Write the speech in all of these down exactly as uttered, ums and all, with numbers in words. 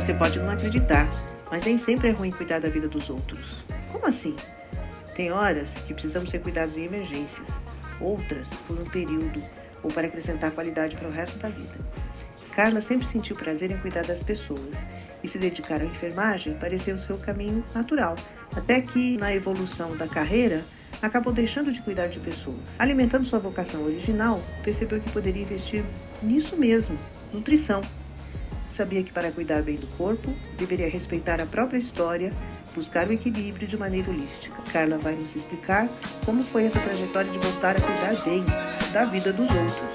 Você pode não acreditar, mas nem sempre é ruim cuidar da vida dos outros. Como assim? Tem horas que precisamos ser cuidados em emergências, outras por um período ou para acrescentar qualidade para o resto da vida. Carla sempre sentiu prazer em cuidar das pessoas e se dedicar à enfermagem pareceu o seu caminho natural, até que, na evolução da carreira, acabou deixando de cuidar de pessoas. Alimentando sua vocação original, percebeu que poderia investir nisso mesmo, nutrição. Sabia que para cuidar bem do corpo, deveria respeitar a própria história, buscar o equilíbrio de maneira holística. Carla vai nos explicar como foi essa trajetória de voltar a cuidar bem da vida dos outros.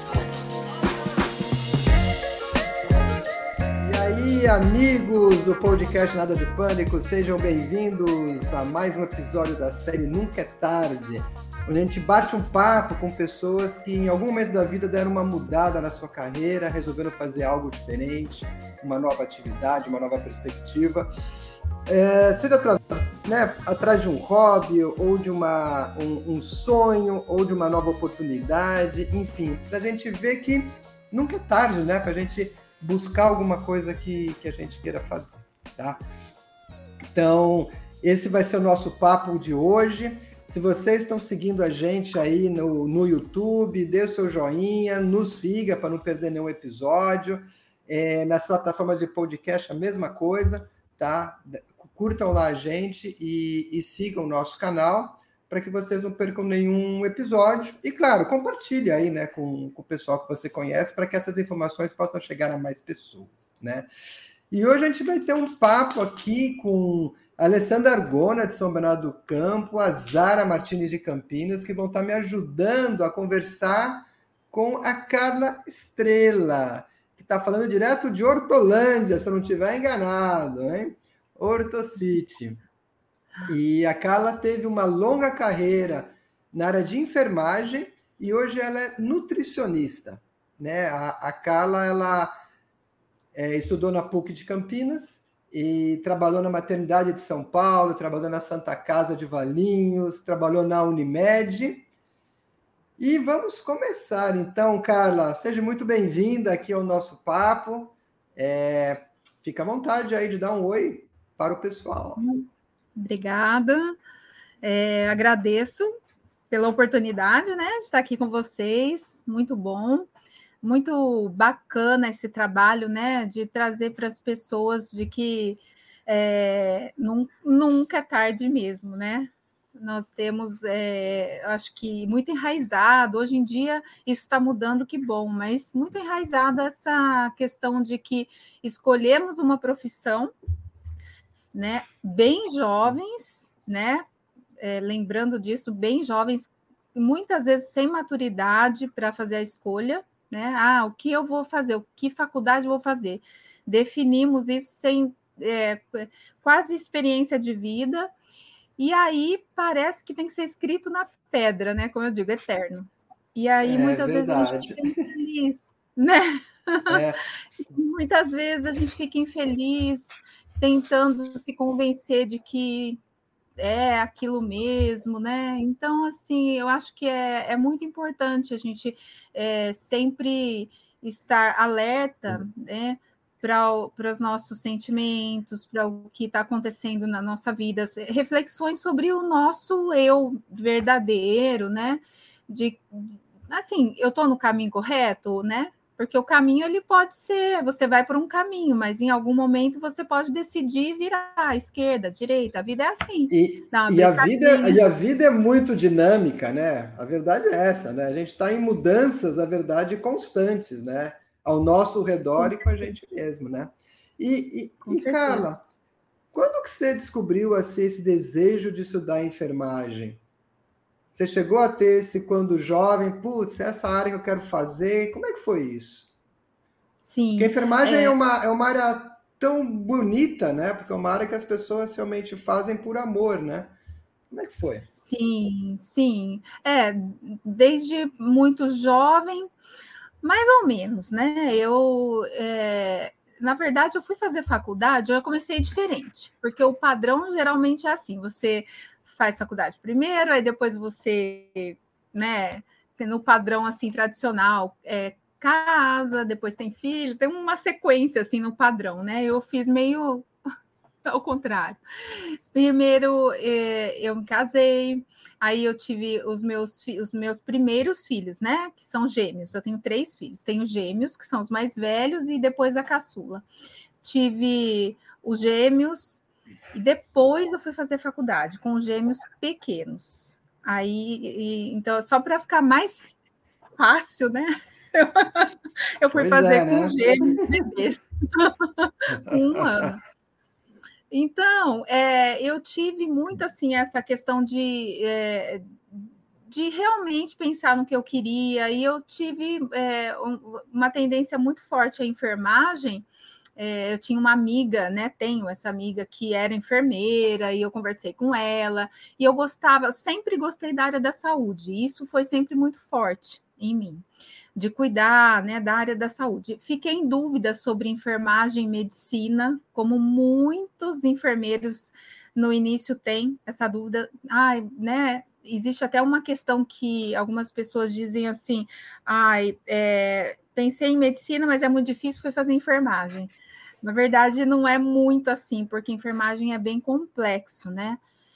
E aí, amigos do podcast Nada de Pânico, sejam bem-vindos a mais um episódio da série Nunca é Tarde, onde a gente bate um papo com pessoas que em algum momento da vida deram uma mudada na sua carreira, resolveram fazer algo diferente, uma nova atividade, uma nova perspectiva, é, seja atra- né, atrás de um hobby, ou de uma, um, um sonho, ou de uma nova oportunidade, enfim, para a gente ver que nunca é tarde, né, para a gente buscar alguma coisa que, que a gente queira fazer, tá? Então, esse vai ser o nosso papo de hoje. Se vocês estão seguindo a gente aí no, no YouTube, dê o seu joinha, nos siga para não perder nenhum episódio. É, nas plataformas de podcast, a mesma coisa, tá? Curtam lá a gente e, e sigam o nosso canal para que vocês não percam nenhum episódio. E, claro, compartilhe aí, né, com, com o pessoal que você conhece para que essas informações possam chegar a mais pessoas, né? E hoje a gente vai ter um papo aqui com a Alessandra Argona, de São Bernardo do Campo, a Zara Martins de Campinas, que vão estar me ajudando a conversar com a Carla Estrela, que está falando direto de Hortolândia, se eu não estiver enganado, hein? Hortocity. E a Carla teve uma longa carreira na área de enfermagem e hoje ela é nutricionista, né? A, a Carla, ela é, estudou na PUC de Campinas e trabalhou na maternidade de São Paulo, trabalhou na Santa Casa de Valinhos, trabalhou na Unimed. E vamos começar então, Carla. Seja muito bem-vinda aqui ao nosso papo. É, fica à vontade aí de dar um oi para o pessoal. Obrigada. É, agradeço pela oportunidade, né, de estar aqui com vocês. Muito bom. Muito bacana esse trabalho, né, de trazer para as pessoas de que é, num, nunca é tarde mesmo, né? Nós temos, é, acho que muito enraizado, hoje em dia isso está mudando, que bom, mas muito enraizado essa questão de que escolhemos uma profissão, né, bem jovens, né, é, lembrando disso, bem jovens, muitas vezes sem maturidade para fazer a escolha, né? Ah, o que eu vou fazer? O que faculdade eu vou fazer? Definimos isso sem é, quase experiência de vida, e aí parece que tem que ser escrito na pedra, né? Como eu digo, eterno. E aí, É muitas verdade. vezes a gente fica infeliz, né? É. Muitas vezes a gente fica infeliz, tentando se convencer de que é aquilo mesmo, né? Então, assim, eu acho que é, é muito importante a gente é, sempre estar alerta, né, para os nossos sentimentos, para o que está acontecendo na nossa vida, reflexões sobre o nosso eu verdadeiro, né? De, assim, eu estou no caminho correto, né? Porque o caminho ele pode ser, você vai por um caminho, mas em algum momento você pode decidir virar à esquerda, à direita. A vida é assim. E, e, a vida, e a vida é muito dinâmica, né? A verdade é essa, né? A gente está em mudanças, na verdade, constantes, né? Ao nosso redor e com a gente mesmo, né? E, e, e Carla, quando que você descobriu assim, esse desejo de estudar enfermagem? Você chegou a ter esse quando jovem, putz, essa área que eu quero fazer, como é que foi isso? Sim. Porque a enfermagem é, é, uma, é uma área tão bonita, né? Porque é uma área que as pessoas realmente fazem por amor, né? Como é que foi? Sim, sim. É, desde muito jovem, mais ou menos, né? Eu, é, na verdade, eu fui fazer faculdade, eu comecei diferente, porque o padrão geralmente é assim, você faz faculdade primeiro, aí depois você, né, no padrão assim tradicional, é, casa, depois tem filhos, tem uma sequência assim no padrão, né? Eu fiz meio ao contrário. Primeiro, eh, eu me casei, aí eu tive os meus, os meus primeiros filhos, né? Que são gêmeos. Eu tenho três filhos. Tenho gêmeos, que são os mais velhos, e depois a caçula. Tive os gêmeos, e depois eu fui fazer faculdade com os gêmeos pequenos. Aí, e, então, só para ficar mais fácil, né? Eu fui Pois fazer é, com né? gêmeos bebês, com um ano. Então, é, eu tive muito assim essa questão de, é, de realmente pensar no que eu queria, e eu tive é, um, uma tendência muito forte à enfermagem. É, eu tinha uma amiga, né? Tenho essa amiga que era enfermeira, e eu conversei com ela, e eu gostava, eu sempre gostei da área da saúde, e isso foi sempre muito forte em mim, de cuidar, né, da área da saúde. Fiquei em dúvida sobre enfermagem e medicina, como muitos enfermeiros no início têm essa dúvida. Ai, né? Existe até uma questão que algumas pessoas dizem assim: ai, é, pensei em medicina, mas é muito difícil, fui fazer enfermagem. Na verdade, não é muito assim, porque enfermagem é bem complexo, né?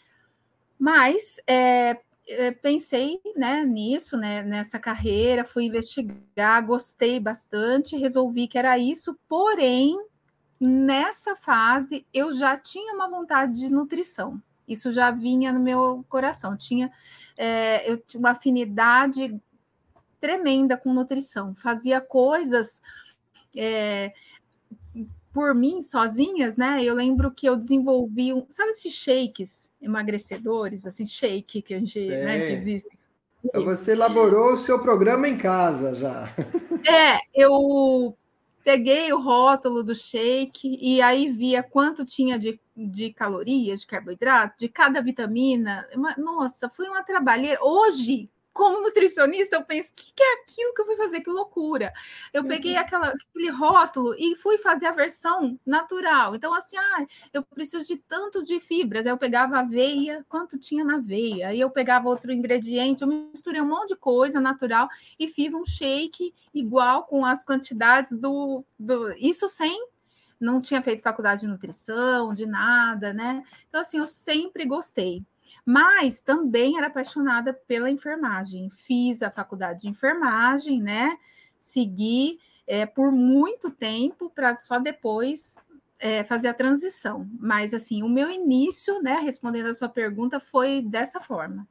Mas é, pensei, né, nisso, né, nessa carreira, fui investigar, gostei bastante, resolvi que era isso, porém, nessa fase, eu já tinha uma vontade de nutrição. Isso já vinha no meu coração. Tinha, é, eu tinha uma afinidade tremenda com nutrição. Fazia coisas é, por mim, sozinhas, né? Eu lembro que eu desenvolvi, um, sabe esses shakes emagrecedores, assim, shake que a gente, né, que Sei. existe. Então você elaborou o seu programa em casa já. É, eu peguei o rótulo do shake e aí via quanto tinha de, de calorias, de carboidrato, de cada vitamina. Uma, nossa, foi uma trabalheira. Hoje, como nutricionista, eu penso, o que, que é aquilo que eu fui fazer? Que loucura. Eu peguei aquela, aquele rótulo e fui fazer a versão natural. Então, assim, ah, eu preciso de tanto de fibras. Aí eu pegava aveia, quanto tinha na aveia. Aí eu pegava outro ingrediente, eu misturei um monte de coisa natural e fiz um shake igual com as quantidades do... do isso sem... Não tinha feito faculdade de nutrição, de nada, né? Então, assim, eu sempre gostei. Mas também era apaixonada pela enfermagem. Fiz a faculdade de enfermagem, né? Segui é, por muito tempo para só depois é, fazer a transição. Mas, assim, o meu início, né, respondendo a sua pergunta, foi dessa forma.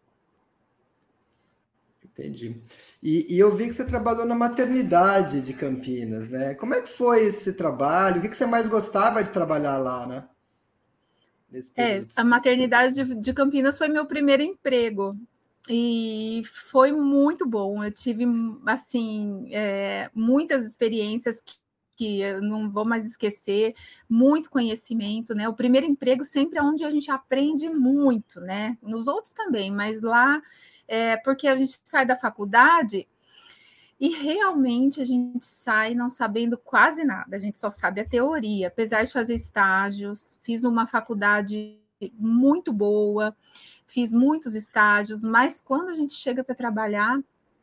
Entendi. E, e eu vi que você trabalhou na maternidade de Campinas, né? Como é que foi esse trabalho? O que, que você mais gostava de trabalhar lá, né? Nesse É, período. a maternidade de, de Campinas foi meu primeiro emprego e foi muito bom. Eu tive, assim, é, muitas experiências que, que eu não vou mais esquecer, muito conhecimento, né? O primeiro emprego sempre é onde a gente aprende muito, né? Nos outros também, mas lá, é, porque a gente sai da faculdade e realmente a gente sai não sabendo quase nada, a gente só sabe a teoria, apesar de fazer estágios, fiz uma faculdade muito boa, fiz muitos estágios, mas quando a gente chega para trabalhar,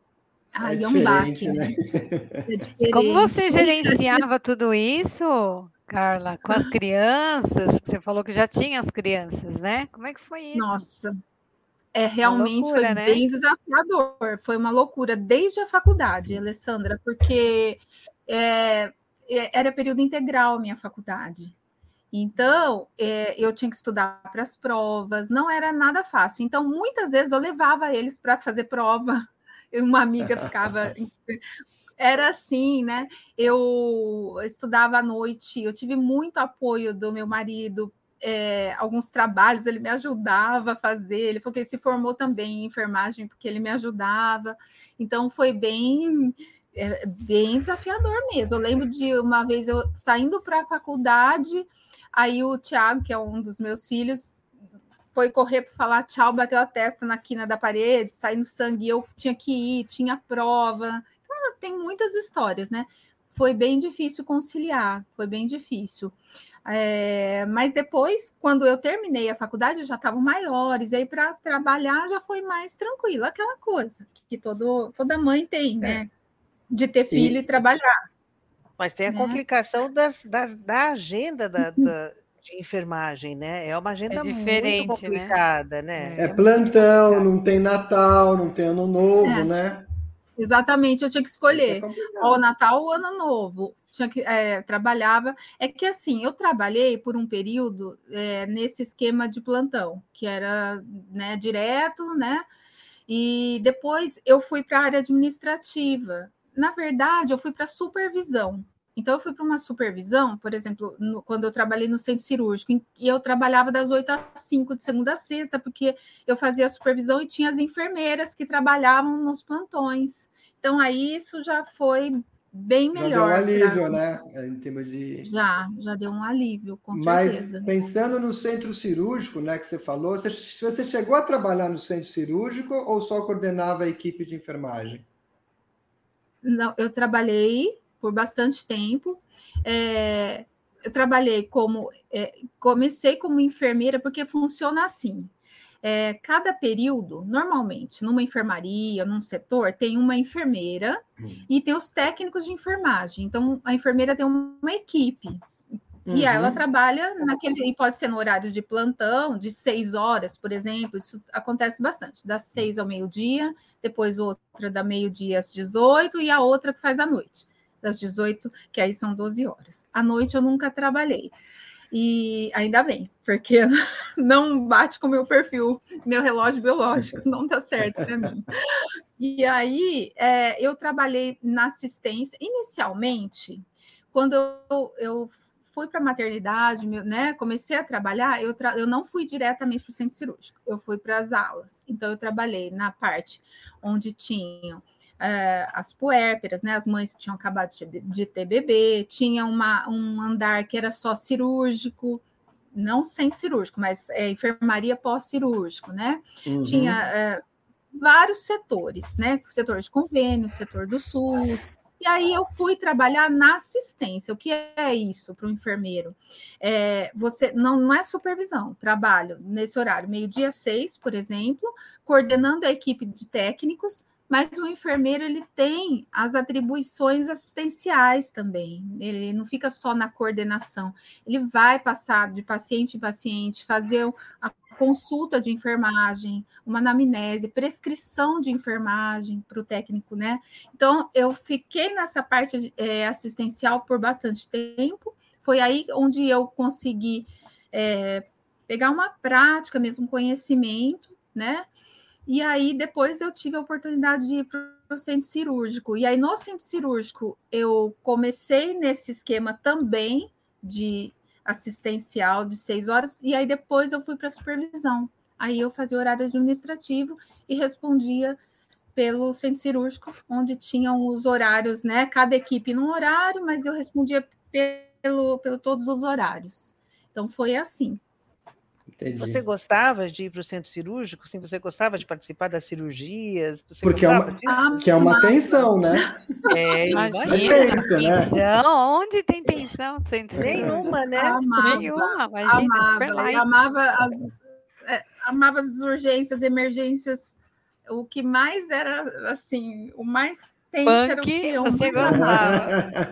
É aí é um baque, diferente, né? né? É E como você diferente. gerenciava tudo isso, Carla, com as crianças? Você falou que já tinha as crianças, né? Como é que foi isso? Nossa, é Uma realmente foi loucura, né? bem desafiador, foi uma loucura desde a faculdade, Alessandra, porque é, era período integral a minha faculdade. Então, é, eu tinha que estudar para as provas, não era nada fácil. Então, muitas vezes eu levava eles para fazer prova, uma amiga ficava. Era assim, né? Eu estudava à noite, eu tive muito apoio do meu marido. É, alguns trabalhos ele me ajudava a fazer. Ele falou que ele se formou também em enfermagem porque ele me ajudava. Então, foi bem. É, bem desafiador mesmo. Eu lembro de uma vez eu saindo para a faculdade, aí o Tiago, que é um dos meus filhos, foi correr para falar tchau, bateu a testa na quina da parede, saindo sangue, eu tinha que ir, tinha prova. Então, tem muitas histórias, né? Foi bem difícil conciliar, foi bem difícil. É, mas depois, quando eu terminei a faculdade, já estavam maiores, aí para trabalhar já foi mais tranquilo, aquela coisa que todo, toda mãe tem, né? de ter filho e, e trabalhar. Mas tem a né? complicação das, das, da agenda da, da, de enfermagem, né? É uma agenda é muito complicada, né? né? É, é plantão, não tem Natal, não tem Ano Novo, é. né? Exatamente, eu tinha que escolher é ou Natal ou Ano Novo. Tinha que é, trabalhava. É que assim, eu trabalhei por um período é, nesse esquema de plantão, que era né, direto, né? E depois eu fui para a área administrativa. Na verdade, eu fui para supervisão. Então, eu fui para uma supervisão, por exemplo, no, quando eu trabalhei no centro cirúrgico, e eu trabalhava das oito às cinco, de segunda a sexta, porque eu fazia a supervisão e tinha as enfermeiras que trabalhavam nos plantões. Então, aí isso já foi bem melhor. Já deu um alívio, pra... né? Em termos de... Já, já deu um alívio, com Mas, certeza. Mas, pensando no centro cirúrgico, né, que você falou, você, você chegou a trabalhar no centro cirúrgico ou só coordenava a equipe de enfermagem? Não, eu trabalhei por bastante tempo. É, eu trabalhei como... É, comecei como enfermeira, porque funciona assim. É, cada período, normalmente, numa enfermaria, num setor, tem uma enfermeira hum. e tem os técnicos de enfermagem. Então, a enfermeira tem uma equipe. Uhum. E ela trabalha naquele... E pode ser no horário de plantão, de seis horas, por exemplo. Isso acontece bastante. Das seis ao meio-dia, depois outra da meio-dia às dezoito e a outra que faz à noite. Das dezoito, que aí são doze horas. À noite eu nunca trabalhei. E ainda bem, porque não bate com o meu perfil, meu relógio biológico, não dá certo para mim. E aí, é, eu trabalhei na assistência, inicialmente, quando eu, eu fui para a maternidade, né, comecei a trabalhar, eu, tra eu não fui diretamente para o centro cirúrgico, eu fui para as alas. Então, eu trabalhei na parte onde tinham Uh, as puérperas, né? As mães que tinham acabado de, de ter bebê, tinha uma, um andar que era só cirúrgico, não centro cirúrgico, mas é, enfermaria pós-cirúrgico, né? Uhum. Tinha uh, vários setores, né? Setor de convênio, setor do SUS. E aí eu fui trabalhar na assistência. O que é isso para o enfermeiro? É, você não, não é supervisão, trabalho nesse horário, meio-dia seis, por exemplo, coordenando a equipe de técnicos. Mas o enfermeiro, ele tem as atribuições assistenciais também. Ele não fica só na coordenação. Ele vai passar de paciente em paciente, fazer a consulta de enfermagem, uma anamnese, prescrição de enfermagem para o técnico, né? Então, eu fiquei nessa parte é, assistencial por bastante tempo. Foi aí onde eu consegui é, pegar uma prática mesmo, um conhecimento, né? E aí, depois eu tive a oportunidade de ir para o centro cirúrgico. E aí, no centro cirúrgico, eu comecei nesse esquema também de assistencial de seis horas, e aí depois eu fui para a supervisão. Aí eu fazia horário administrativo e respondia pelo centro cirúrgico, onde tinham os horários, né? Cada equipe num horário, mas eu respondia pelo, pelo todos os horários. Então, foi assim. Entendi. Você gostava de ir para o centro cirúrgico? Sim, você gostava de participar das cirurgias? Você Porque é uma, que é uma tensão, né? É, imagina, é tenso, né? Tensão, onde tem tensão? Centro Nenhuma, né? Amava, Nenhuma, imagina, amava, super light. amava as, é, amava as urgências, emergências. O que mais era, assim, o mais tenso Punk, era o que eu você gostava.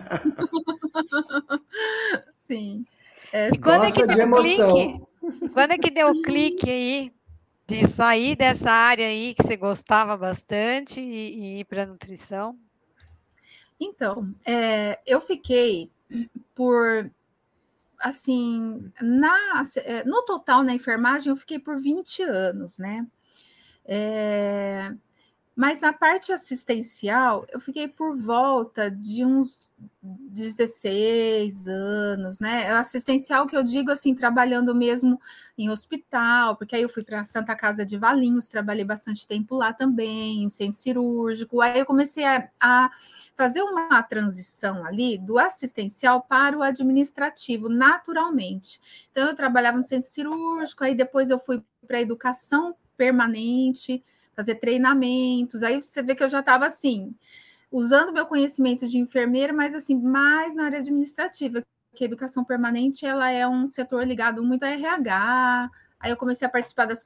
Sim. É, e quando é que de deu emoção. clique? Quando é que deu o clique aí de sair dessa área aí que você gostava bastante e, e ir para a nutrição? Então, é, eu fiquei por, assim, na, no total na enfermagem eu fiquei por vinte anos, né? É, mas na parte assistencial eu fiquei por volta de uns dezesseis anos, né? Assistencial que eu digo assim, trabalhando mesmo em hospital, porque aí eu fui para Santa Casa de Valinhos, trabalhei bastante tempo lá também, em centro cirúrgico. Aí eu comecei a, a fazer uma transição ali do assistencial para o administrativo, naturalmente. Então eu trabalhava no centro cirúrgico, aí depois eu fui para a educação permanente, fazer treinamentos. Aí você vê que eu já estava assim, usando meu conhecimento de enfermeira, mas assim, mais na área administrativa, porque a educação permanente ela é um setor ligado muito a R H. Aí eu comecei a participar das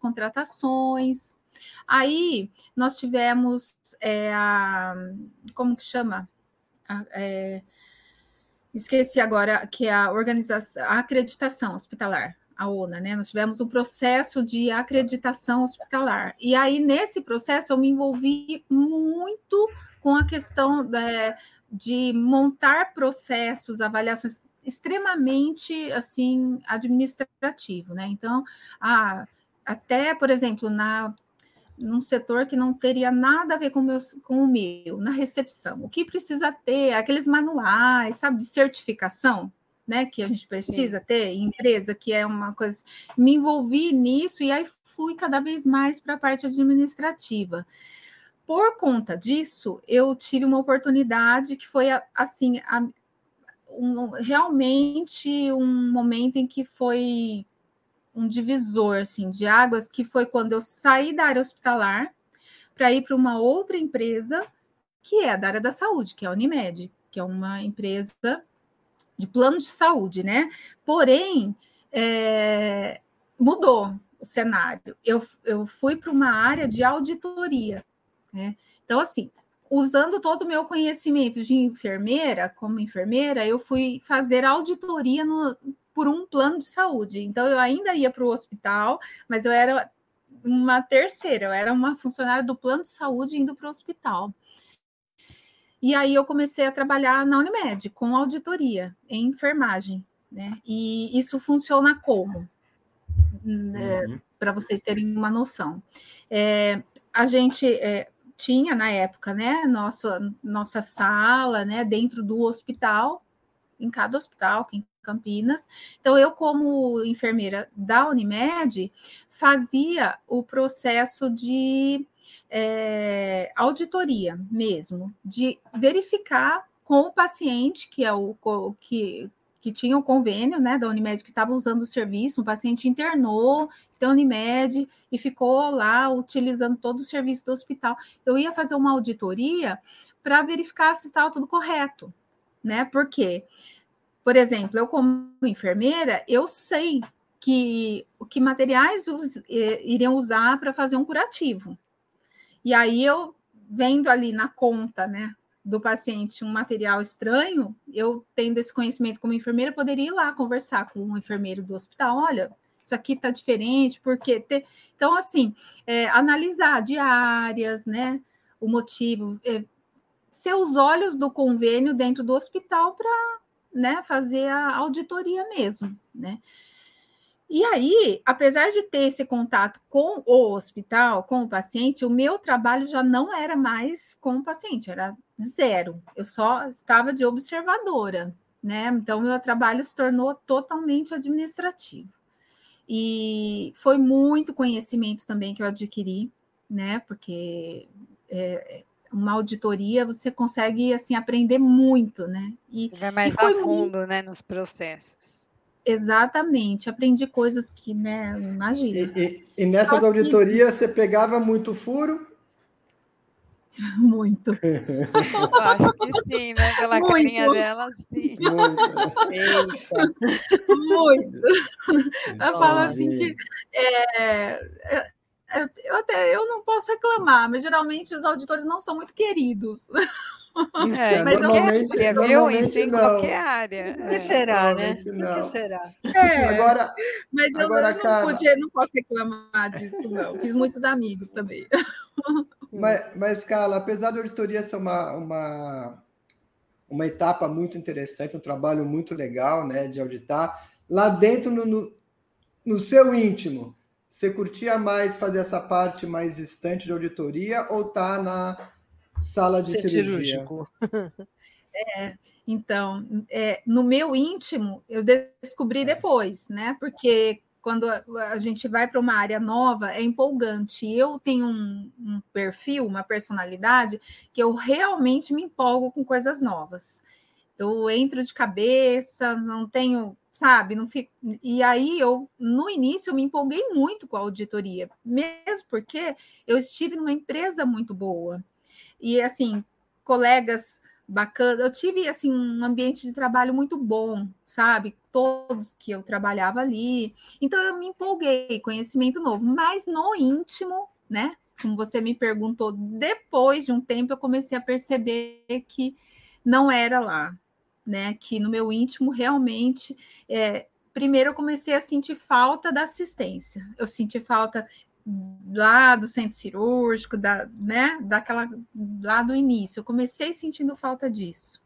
contratações. Aí nós tivemos é, a, como que chama? é, esqueci agora, que é a organização, a acreditação hospitalar, a ONA, né? Nós tivemos um processo de acreditação hospitalar. E aí, nesse processo, eu me envolvi muito com a questão da, de montar processos, avaliações extremamente, assim, administrativo, né? Então, a, até, por exemplo, na... num setor que não teria nada a ver com, meus, com o meu, na recepção. O que precisa ter? Aqueles manuais, sabe, de certificação, né, que a gente precisa Sim. ter em empresa, que é uma coisa... Me envolvi nisso e aí fui cada vez mais para a parte administrativa. Por conta disso, eu tive uma oportunidade que foi, assim, a, um, realmente um momento em que foi... um divisor assim, de águas, que foi quando eu saí da área hospitalar para ir para uma outra empresa, que é da área da saúde, que é a Unimed, que é uma empresa de plano de saúde, né? Porém, é, mudou o cenário. Eu, eu fui para uma área de auditoria, né? Então, assim, usando todo o meu conhecimento de enfermeira, como enfermeira, eu fui fazer auditoria no por um plano de saúde. Então, eu ainda ia para o hospital, mas eu era uma terceira, eu era uma funcionária do plano de saúde indo para o hospital. E aí eu comecei a trabalhar na Unimed, com auditoria, em enfermagem, né? E isso funciona como? Né? Uhum. Para vocês terem uma noção. É, a gente... É, tinha, na época, né, nossa, nossa sala, né, dentro do hospital, em cada hospital, em Campinas. Então, eu, como enfermeira da Unimed, fazia o processo de é, auditoria mesmo, de verificar com o paciente, que é o que, que tinha o convênio, né, da Unimed, que estava usando o serviço, um paciente internou da Unimed e ficou lá utilizando todo o serviço do hospital. Eu ia fazer uma auditoria para verificar se estava tudo correto, né? Porque, por exemplo, eu como enfermeira, eu sei que que materiais us, eh, iriam usar para fazer um curativo. E aí eu, vendo ali na conta, né, do paciente um material estranho, eu, tendo esse conhecimento como enfermeira, poderia ir lá conversar com um enfermeiro do hospital, olha, isso aqui está diferente, porque... Ter... Então, assim, é, analisar diárias, né, o motivo, é, ser os olhos do convênio dentro do hospital para, né, fazer a auditoria mesmo, né. E aí, apesar de ter esse contato com o hospital, com o paciente, o meu trabalho já não era mais com o paciente, era zero. Eu só estava de observadora, né? Então, meu trabalho se tornou totalmente administrativo. E foi muito conhecimento também que eu adquiri, né? Porque é, uma auditoria você consegue, assim, aprender muito, né? E vai mais e foi a fundo, muito... né, nos processos. Exatamente, aprendi coisas que, né, imagina. E, e, e nessas auditorias você pegava muito furo? Muito. Eu acho que sim, né? Pela muito. Carinha dela, sim. Muito. Muito. Eu falo assim que é, eu, eu até eu não posso reclamar, mas geralmente os auditores não são muito queridos. É, mas normalmente, eu não, viu? Isso em não. qualquer área. O que será, né? O que será? É, agora, mas eu, agora, eu não, Carla... podia, não posso reclamar disso, não. Fiz muitos amigos também. Mas, mas, Carla, apesar da auditoria ser uma, uma, uma etapa muito interessante, um trabalho muito legal, né, de auditar, lá dentro, no, no, no seu íntimo, você curtia mais fazer essa parte mais distante de auditoria ou tá na sala de cirurgia? É, então, é, no meu íntimo, eu descobri depois, né? Porque quando a gente vai para uma área nova, é empolgante. Eu tenho um, um perfil, uma personalidade, que eu realmente me empolgo com coisas novas. Eu entro de cabeça, não tenho, sabe, não fico... E aí, eu, no início, eu me empolguei muito com a auditoria, mesmo porque eu estive numa empresa muito boa. E, assim, colegas bacana, eu tive assim um ambiente de trabalho muito bom, sabe? Todos que eu trabalhava ali. Então eu me empolguei, conhecimento novo, mas no íntimo, né? Como você me perguntou, depois de um tempo eu comecei a perceber que não era lá, né? Que no meu íntimo realmente, é, primeiro eu comecei a sentir falta da assistência. Eu senti falta lá do centro cirúrgico, da, né? Daquela lá do início. Eu comecei sentindo falta disso.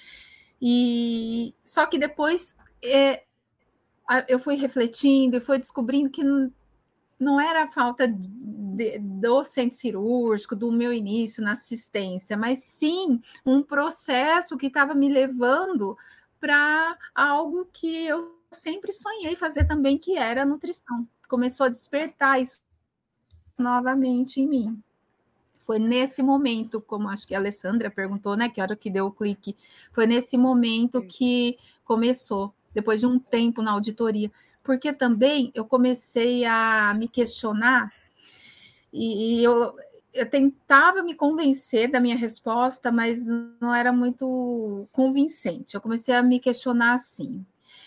E só que depois é, eu fui refletindo e fui descobrindo que não, não era a falta de, do centro cirúrgico, do meu início na assistência, mas sim um processo que estava me levando para algo que eu sempre sonhei fazer também, que era a nutrição. Começou a despertar isso novamente em mim. Foi nesse momento, como acho que a Alessandra perguntou, né, que hora que deu o clique, foi nesse momento que começou, depois de um tempo na auditoria, porque também eu comecei a me questionar e, e eu, eu tentava me convencer da minha resposta, mas não era muito convincente. Eu comecei a me questionar assim,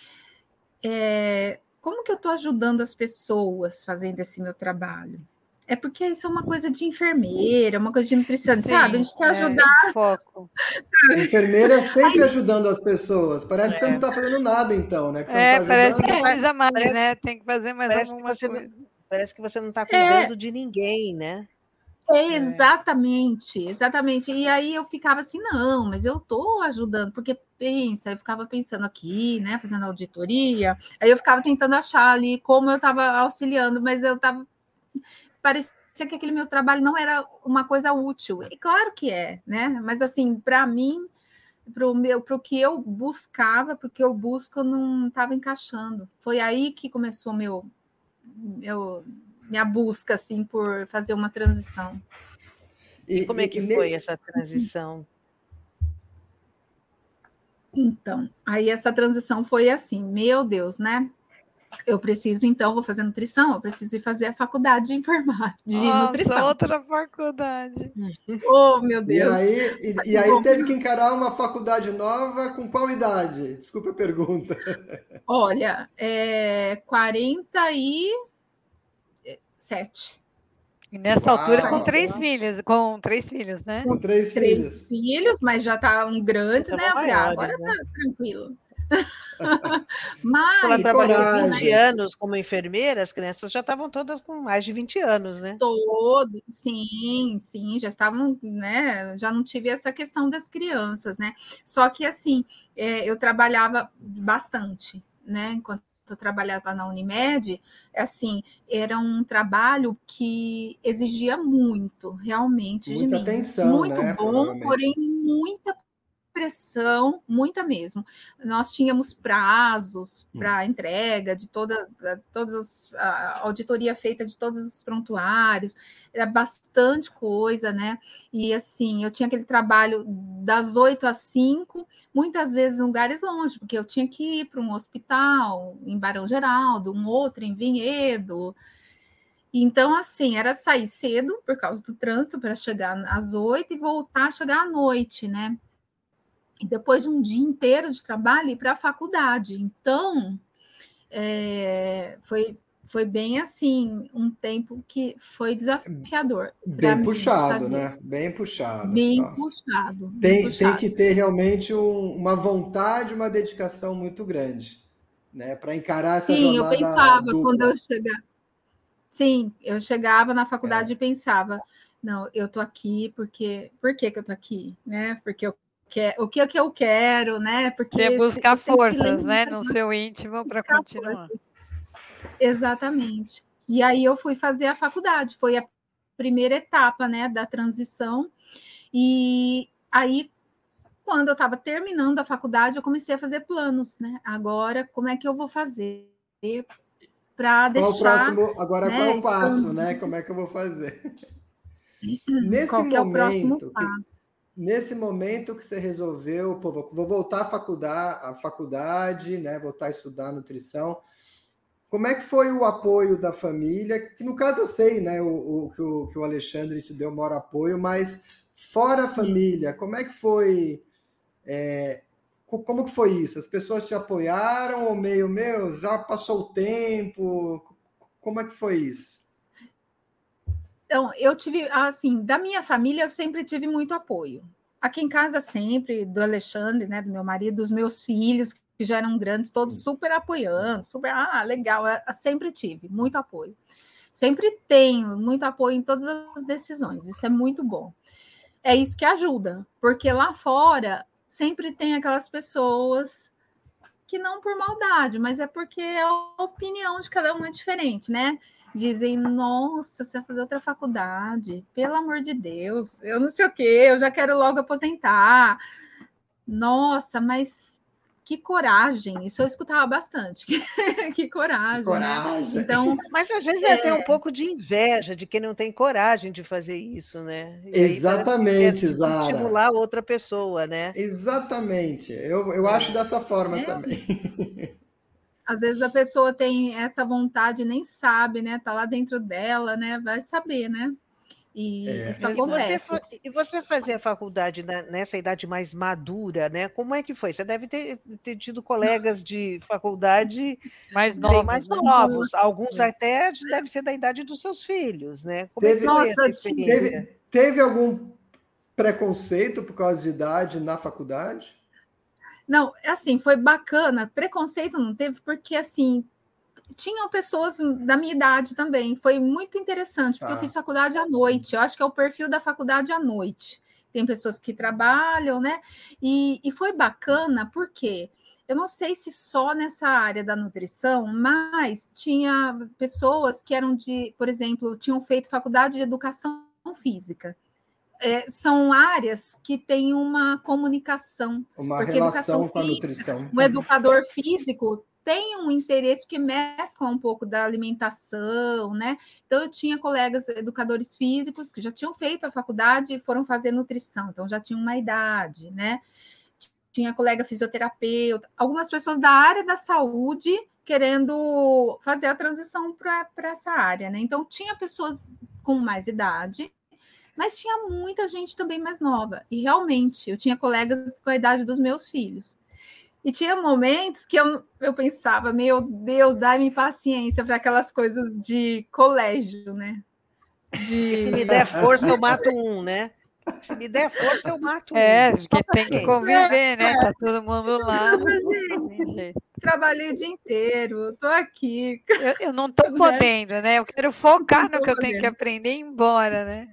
é, como que eu estou ajudando as pessoas fazendo esse meu trabalho? É porque isso é uma coisa de enfermeira, uma coisa de nutricionista, Sim, sabe? A gente quer ajudar. É, foco. Sabe? Enfermeira sempre Aí, ajudando as pessoas. Parece é. que você não está fazendo nada, então, né? Que você é, não tá parece ajudando. que precisa mais, parece, né? Tem que fazer mais parece alguma que você coisa. Não, parece que você não está cuidando é. de ninguém, né? É, exatamente, exatamente. E aí eu ficava assim, não, mas eu estou ajudando, porque pensa, eu ficava pensando aqui, né, fazendo auditoria, aí eu ficava tentando achar ali como eu estava auxiliando, mas eu estava, parecia que aquele meu trabalho não era uma coisa útil. E claro que é, né? Mas assim, para mim, para o meu, para o que eu buscava, para o que eu busco, eu não estava encaixando. Foi aí que começou meu, meu minha busca assim por fazer uma transição. E, e como é que e foi nesse... essa transição? Então, aí essa transição foi assim, meu Deus, né? Eu preciso, então, vou fazer nutrição, eu preciso ir fazer a faculdade de enfermagem, de Nossa, nutrição. outra faculdade. Oh, meu Deus. E aí, e, e aí teve que encarar uma faculdade nova com qual idade? Desculpa a pergunta. Olha, é quarenta e sete. E nessa Uau. altura com três filhos, com três filhos, né? Com três, três filhos. filhos, mas já tá um grande, né? Eu falei, ah, agora né? tá tranquilo. Mas se ela trabalhou vinte anos como enfermeira, as crianças já estavam todas com mais de vinte anos, né? Todos, sim, sim, já estavam, né? Já não tive essa questão das crianças, né? Só que assim, é, eu trabalhava bastante, né? Enquanto eu trabalhava na Unimed, assim, era um trabalho que exigia muito, realmente, muita de mim. atenção, muito né? bom, porém muita pressão, muita mesmo. Nós tínhamos prazos para hum. entrega de toda, todas a auditoria feita de todos os prontuários, era bastante coisa, né? E assim, eu tinha aquele trabalho das oito às cinco, muitas vezes em lugares longe, porque eu tinha que ir para um hospital em Barão Geraldo, um outro em Vinhedo. Então, assim, era sair cedo por causa do trânsito para chegar às oito e voltar a chegar à noite, né? E depois de um dia inteiro de trabalho, ir para a faculdade. Então, é, foi, foi bem assim, um tempo que foi desafiador. Bem puxado, né? Bem puxado. Bem Nossa. puxado. Bem tem, puxado. tem que ter realmente um, uma vontade, uma dedicação muito grande, né? Para encarar essa Sim, jornada eu pensava dupla. quando eu chegava. Sim, eu chegava na faculdade é. e pensava, não, eu tô aqui porque. Por que, que eu tô aqui? Né? Porque eu Que, o que é que eu quero, né? Porque é buscar forças, se né, no seu íntimo para continuar. Forças. Exatamente. E aí eu fui fazer a faculdade, foi a primeira etapa, né, da transição. E aí, quando eu estava terminando a faculdade, eu comecei a fazer planos, né? Agora, como é que eu vou fazer para deixar? Qual o próximo? Agora, né, qual é o passo, estando... né? Como é que eu vou fazer? Nesse qual que momento, é o próximo passo? Nesse momento que você resolveu, pô, vou voltar à faculdade, à faculdade, né? Voltar a estudar nutrição. Como é que foi o apoio da família? Que no caso eu sei, né? O, o, que, o que o Alexandre te deu o maior apoio, mas fora a família, como é que foi? É, como que foi isso? As pessoas te apoiaram ou meio, meu, já passou o tempo? Como é que foi isso? Então, eu tive, assim, da minha família, eu sempre tive muito apoio. aqui em casa sempre, do Alexandre, né, do meu marido, dos meus filhos, que já eram grandes, todos super apoiando, super, ah, legal, eu sempre tive muito apoio. Sempre tenho muito apoio em todas as decisões, isso é muito bom. É isso que ajuda, porque lá fora sempre tem aquelas pessoas que não por maldade, mas é porque a opinião de cada um é diferente, né? Dizem, nossa, você vai fazer outra faculdade, pelo amor de Deus, eu não sei o quê, eu já quero logo aposentar. Nossa, mas que coragem, isso eu escutava bastante, que coragem, que coragem. Né? Então, mas às vezes é até um pouco de inveja de quem não tem coragem de fazer isso, né? E exatamente, aí Zara. Estimular outra pessoa, né? Exatamente, eu, eu é. acho dessa forma é. também. Às vezes a pessoa tem essa vontade e nem sabe, né? Tá lá dentro dela, né? Vai saber, né? E é. isso acontece. E você, e você fazia faculdade nessa idade mais madura, né? Como é que foi? Você deve ter, ter tido colegas de faculdade mais novos, mais né? novos. Alguns é. até devem ser da idade dos seus filhos, né? Como teve, é que foi nossa, essa experiência? Teve, teve algum preconceito por causa de idade na faculdade? Não, assim, foi bacana. Preconceito não teve, porque assim, tinham pessoas da minha idade também. Foi muito interessante, porque ah. eu fiz faculdade à noite. Eu acho que é o perfil da faculdade à noite. Tem pessoas que trabalham, né? E, e foi bacana, porque eu não sei se só nessa área da nutrição, mas tinha pessoas que eram de, por exemplo, tinham feito faculdade de educação física. É, são áreas que têm uma comunicação. Uma relação com a nutrição. O educador físico tem um interesse que mescla um pouco da alimentação, né? Então, eu tinha colegas educadores físicos que já tinham feito a faculdade e foram fazer nutrição, então já tinham uma idade, né? Tinha colega fisioterapeuta, algumas pessoas da área da saúde querendo fazer a transição para essa área, né? Então, tinha pessoas com mais idade, mas tinha muita gente também mais nova. E realmente, eu tinha colegas com a idade dos meus filhos. E tinha momentos que eu, eu pensava, meu Deus, dá-me paciência para aquelas coisas de colégio, né? De... Se me der força, eu mato um, né? Se me der força, eu mato um. É, porque tem que conviver, né? Tá todo mundo lá. Gente, trabalhei o dia inteiro, tô aqui. Eu, eu não tô podendo, né? Eu quero focar no que eu tenho que aprender e ir embora, né?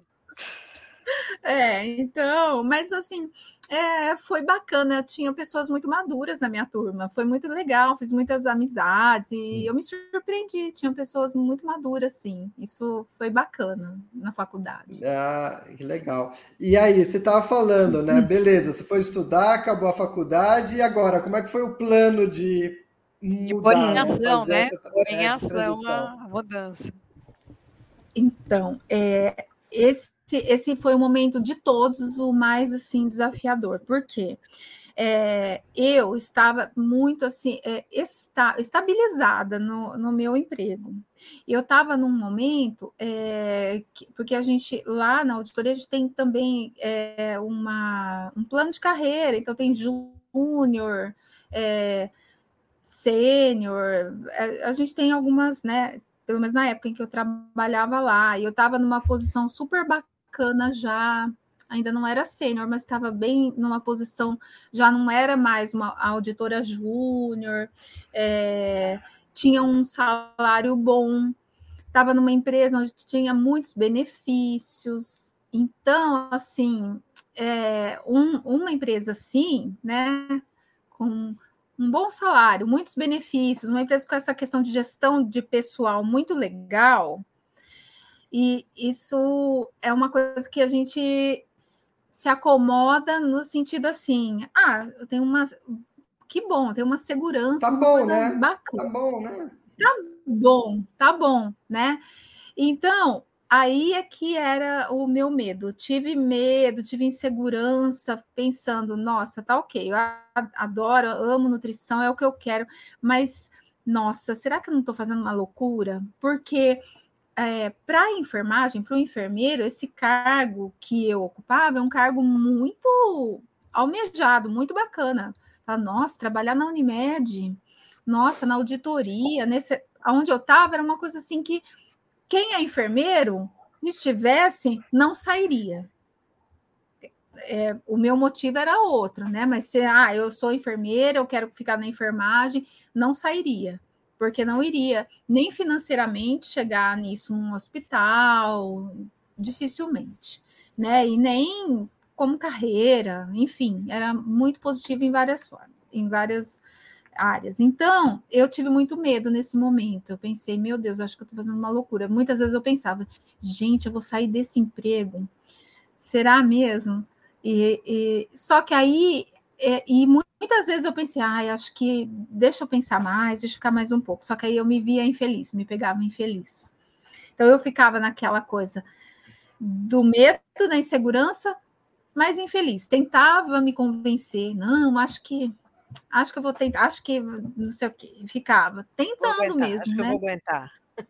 É, então, mas assim, é, foi bacana, tinha pessoas muito maduras na minha turma, foi muito legal, fiz muitas amizades e eu me surpreendi, tinha pessoas muito maduras, sim, isso foi bacana na faculdade. Ah, que legal. E aí, você estava falando, né, beleza, você foi estudar, acabou a faculdade, e agora, como é que foi o plano de mudar, de pôr em ação, né? Essa, pôr em é, ação a mudança. Então, é, esse Esse foi o momento de todos o mais assim desafiador, porque é, eu estava muito assim é, esta, estabilizada no, no meu emprego. Eu estava num momento é, que, porque a gente lá na auditoria a gente tem também é, uma, um plano de carreira, então tem júnior, é, sênior, a, a gente tem algumas, né? Pelo menos na época em que eu trabalhava lá, e eu estava numa posição super bacana. bacana já, ainda não era sênior, mas estava bem numa posição, já não era mais uma auditora júnior, é, tinha um salário bom, estava numa empresa onde tinha muitos benefícios, então, assim, é, um, uma empresa assim, né, com um bom salário, muitos benefícios, uma empresa com essa questão de gestão de pessoal muito legal. E isso é uma coisa que a gente se acomoda no sentido assim, ah, eu tenho uma... Que bom, eu tenho uma segurança, tá uma bom, coisa né? bacana. Tá bom, né? Tá bom, tá bom, né? Então, aí é que era o meu medo. Tive medo, tive insegurança, pensando, nossa, tá ok, eu adoro, amo nutrição, é o que eu quero, mas, nossa, será que eu não estou fazendo uma loucura? Porque... É, para a enfermagem, para o enfermeiro, esse cargo que eu ocupava é um cargo muito almejado, muito bacana. Fala, nossa, trabalhar na Unimed, nossa, na auditoria, nesse, onde eu estava, era uma coisa assim que quem é enfermeiro, se estivesse, não sairia. é, o meu motivo era outro, né? Mas se ah, eu sou enfermeira, eu quero ficar na enfermagem, não sairia, porque não iria nem financeiramente chegar nisso num hospital, dificilmente, né? E nem como carreira, enfim, era muito positivo em várias formas, em várias áreas. Então, eu tive muito medo nesse momento. Eu pensei, meu Deus, acho que eu estou fazendo uma loucura. Muitas vezes eu pensava, gente, eu vou sair desse emprego. Será mesmo? E, e só que aí, é, e muitas vezes eu pensei, ai, acho que deixa eu pensar mais, deixa eu ficar mais um pouco. Só que aí eu me via infeliz, me pegava infeliz. Então eu ficava naquela coisa do medo, da insegurança, mas infeliz. Tentava me convencer, não, acho que acho que eu vou tentar, acho que não sei o quê. Ficava tentando mesmo, acho que né? eu vou aguentar.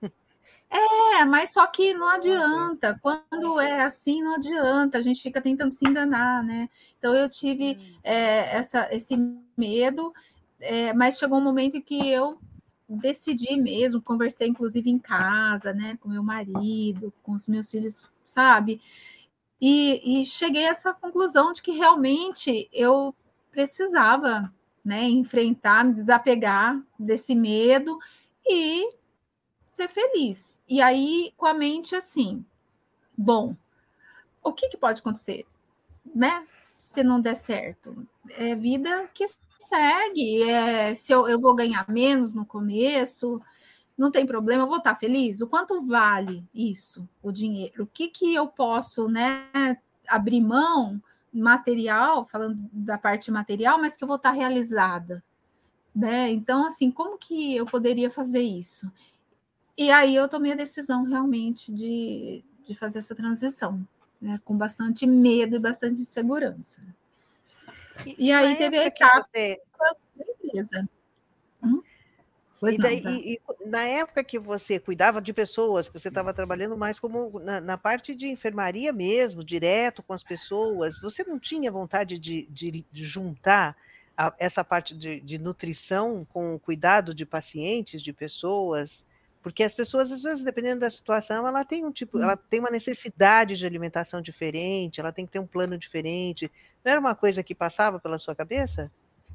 É, mas só que não adianta. Quando é assim, não adianta. A gente fica tentando se enganar, né? Então eu tive é, essa, esse medo, é, mas chegou um momento em que eu decidi mesmo, conversei inclusive em casa, né, com meu marido, com os meus filhos, sabe? E, e cheguei a essa conclusão de que realmente eu precisava, né, enfrentar, me desapegar desse medo e ser feliz. E aí, com a mente assim, bom, o que, que pode acontecer, né? Se não der certo, é vida que segue. É, se eu, eu vou ganhar menos no começo, não tem problema, eu vou estar feliz. O quanto vale isso, o dinheiro? O que, que eu posso, né, abrir mão material, falando da parte material, mas que eu vou estar realizada, né? Então, assim, como que eu poderia fazer isso? E aí eu tomei a decisão realmente de, de fazer essa transição, né, com bastante medo e bastante insegurança. E, E, e aí na teve a época que etapa você da empresa. Hum? Pois E, não, daí, tá? e- e na época que você cuidava de pessoas, que você estava trabalhando mais como na, na parte de enfermaria mesmo, direto com as pessoas, você não tinha vontade de, de- de juntar a- essa parte de, de nutrição com o cuidado de pacientes, de pessoas? Porque as pessoas, às vezes, dependendo da situação, ela tem um tipo, ela tem uma necessidade de alimentação diferente, ela tem que ter um plano diferente. Não era uma coisa que passava pela sua cabeça?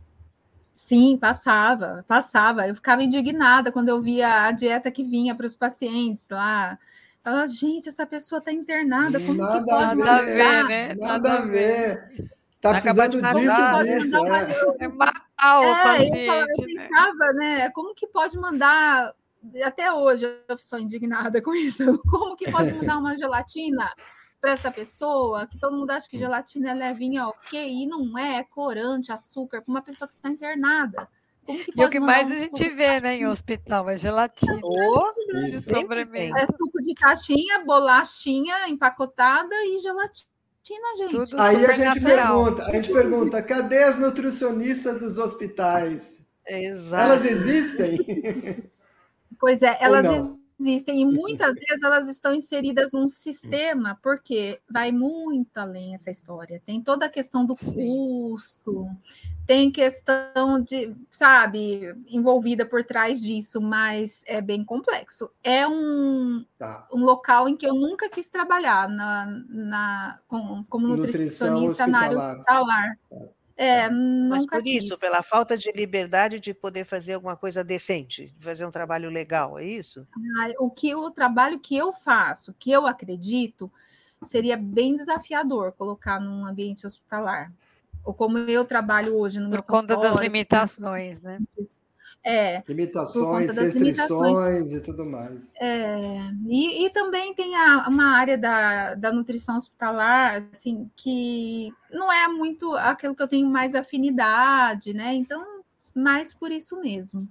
Sim, passava, passava. Eu ficava indignada quando eu via a dieta que vinha para os pacientes lá. Falava, gente, essa pessoa está internada, como que Nada a pode Nada a mandar? ver, ver, né? nada a ver. Tá Vai acabar de precisando Como disso que e matar, pode né? disso, mandar uma. é. É matar o É, eu, falava, eu paciente, né? pensava, né? Como que pode mandar. Até hoje eu sou indignada com isso. Como que pode mandar uma gelatina para essa pessoa? Que todo mundo acha que gelatina é levinha, ok? E não é, é corante, açúcar, para uma pessoa que está internada. Como que E o pode que mandar mais um a suco gente de vê, né, em caixinha? hospital é gelatina Oh, de Isso. sempre tem. É sobremesa. suco de caixinha, bolachinha empacotada e gelatina, gente. Tudo Aí a super gente natural. pergunta, a gente pergunta, cadê as nutricionistas dos hospitais? Elas Exato. existem Pois é, ou elas não? existem e muitas vezes elas estão inseridas num sistema, porque vai muito além essa história. Tem toda a questão do Sim. custo, tem questão de, sabe, envolvida por trás disso, mas é bem complexo. É um, Tá. um local em que eu nunca quis trabalhar na, na, com, como Nutrição nutricionista na área hospitalar. hospitalar. É, Tá. Mas nunca por isso, quis. pela falta de liberdade de poder fazer alguma coisa decente, de fazer um trabalho legal, é isso? O que o trabalho que eu faço, que eu acredito, seria bem desafiador colocar num ambiente hospitalar. Ou como eu trabalho hoje no Por meu conta das consultório, com os meus limitações, né? pacientes. É, por conta Limitações, das limitações. restrições e tudo mais. É, e, e também tem a, uma área da, da nutrição hospitalar, assim, que não é muito aquilo que eu tenho mais afinidade, né? Então, mais por isso mesmo.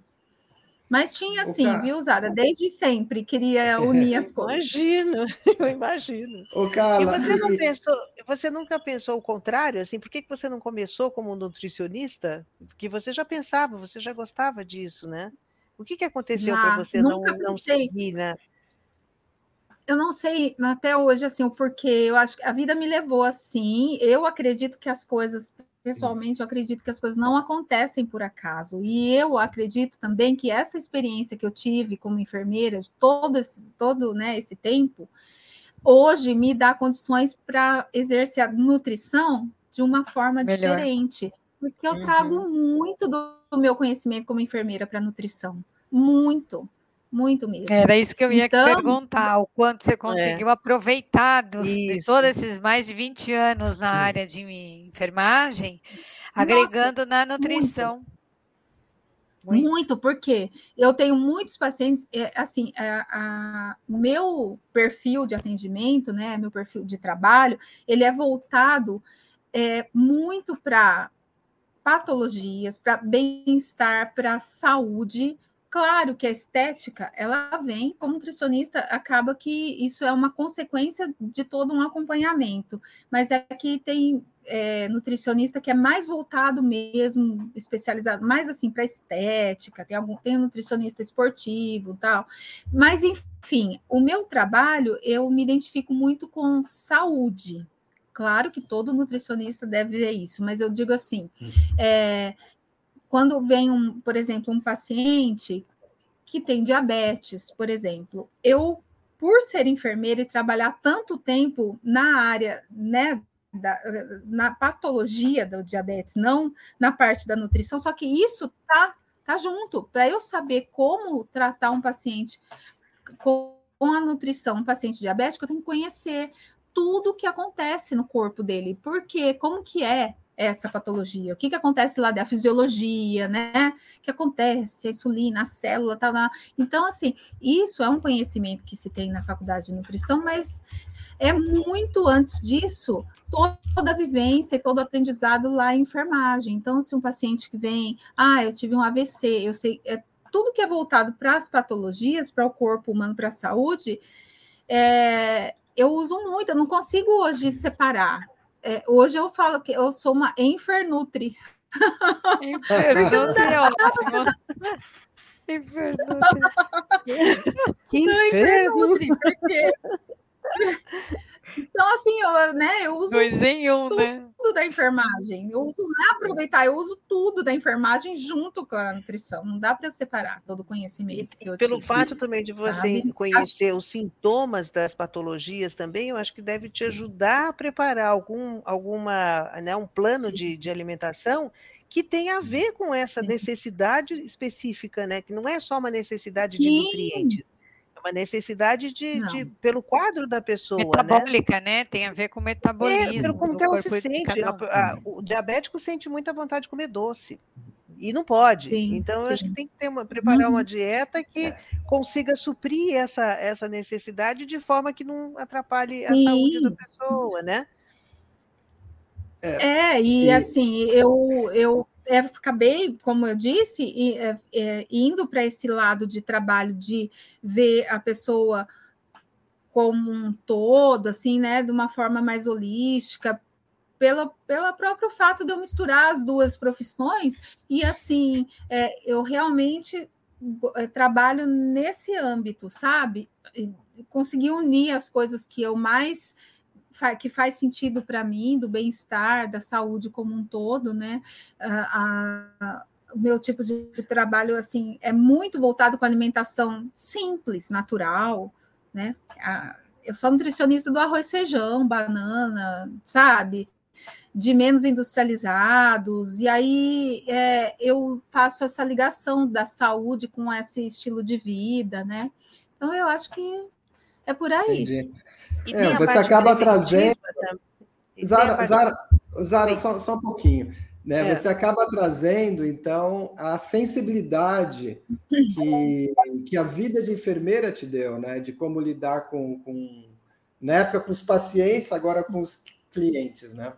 Mas tinha O assim, ca... viu, Zara? Desde sempre queria unir as coisas. Imagino, eu imagino. Ô, E Carla, você não e, e- pensou, você nunca pensou o contrário, assim, por que que você não começou como nutricionista? Porque você já pensava, você já gostava disso, né? O que que aconteceu para Já você não, nunca não pensei, seguir, né? eu não sei até hoje assim o porquê. Eu acho que a vida me levou assim. Eu acredito que as coisas, pessoalmente, eu acredito que as coisas não acontecem por acaso. E eu acredito também que essa experiência que eu tive como enfermeira de todo esse todo, né, esse tempo, hoje me dá condições para exercer a nutrição de uma forma Melhor. diferente, porque eu Uhum. trago muito do, do meu conhecimento como enfermeira para nutrição, muito, muito mesmo. Era isso que eu ia Então, perguntar, o quanto você conseguiu aproveitar dos, de Isso. todos esses mais de vinte anos na área de enfermagem, agregando na nutrição. Muito. Muito, porque eu tenho muitos pacientes, é, assim, a, a, meu perfil de atendimento, né, meu perfil de trabalho, ele é voltado é, muito para patologias, para bem-estar, para saúde. Claro que a estética, ela vem, como nutricionista, acaba que isso é uma consequência de todo um acompanhamento, mas é que tem é, nutricionista que é mais voltado mesmo, especializado, mais assim, para estética, tem algum, tem um nutricionista esportivo e tal, mas enfim, o meu trabalho, eu me identifico muito com saúde. Claro que todo nutricionista deve ver isso, mas eu digo assim, é, quando vem, um, por exemplo, um paciente que tem diabetes, por exemplo, eu, por ser enfermeira e trabalhar tanto tempo na área, né, da, na patologia do diabetes, não na parte da nutrição, só que isso tá, tá junto, para eu saber como tratar um paciente com a nutrição, um paciente diabético, eu tenho que conhecer tudo o que acontece no corpo dele, porque como que é essa patologia, o que, que acontece lá da fisiologia, né? O que acontece, a insulina, a célula, tá lá. Então, assim, isso é um conhecimento que se tem na faculdade de nutrição, mas é muito antes disso, toda a vivência e todo o aprendizado lá em enfermagem. Então, se um paciente que vem, ah, eu tive um A V C, eu sei, é, tudo que é voltado para as patologias, para o corpo humano, para a saúde, é, eu uso muito, eu não consigo hoje separar. É, hoje eu falo que eu sou uma Enfernutri. Enfernutri é ótimo. Enfernutri. Que Sou inferno! Enfernutri, porque... Então, assim, eu, né, eu uso Dois em um, tudo né? da enfermagem. Eu uso, não é aproveitar, eu uso tudo da enfermagem junto com a nutrição. Não dá para separar todo o conhecimento E, que eu pelo tive, fato também de você sabe? conhecer os sintomas das patologias também, eu acho que deve te ajudar a preparar algum, alguma, né, um plano de, de alimentação que tem a ver com essa Sim. necessidade específica, né? Que não é só uma necessidade de Sim. nutrientes, é uma necessidade de, Não. de pelo quadro da pessoa, né? Metabólica, né? Tem a ver com o É, metabolismo pelo como do que ela se corpo de sente. cada A- um. a- o diabético sente muita vontade de comer doce. E não pode. Sim, Então, eu acho que sim. tem que ter uma, preparar uma Uhum. dieta que consiga suprir essa, essa necessidade de forma que não atrapalhe a Sim. saúde da pessoa, né? É, e E- assim, eu, eu é, acabei, como eu disse, e, é, é, indo para esse lado de trabalho de ver a pessoa como um todo, assim, né, de uma forma mais holística, pelo, pelo próprio fato de eu misturar as duas profissões, e assim, é, eu realmente é, trabalho nesse âmbito, sabe? E consegui unir as coisas que eu mais que faz sentido para mim, do bem-estar, da saúde como um todo, né? A, a, o meu tipo de trabalho assim é muito voltado com alimentação simples, natural, né? A, eu sou nutricionista do arroz, feijão, banana, sabe? De menos industrializados, e aí é, eu faço essa ligação da saúde com esse estilo de vida, né? Então eu acho que é por aí. Entendi. E É, tem a você parte acaba preventiva trazendo. também. E tem a Zara, parte- Zara, Zara Oi. só, só um pouquinho. Né? É. Você acaba trazendo, então, a sensibilidade que, que a vida de enfermeira te deu, né? De como lidar com, com, na época, com os pacientes, agora com os clientes, né?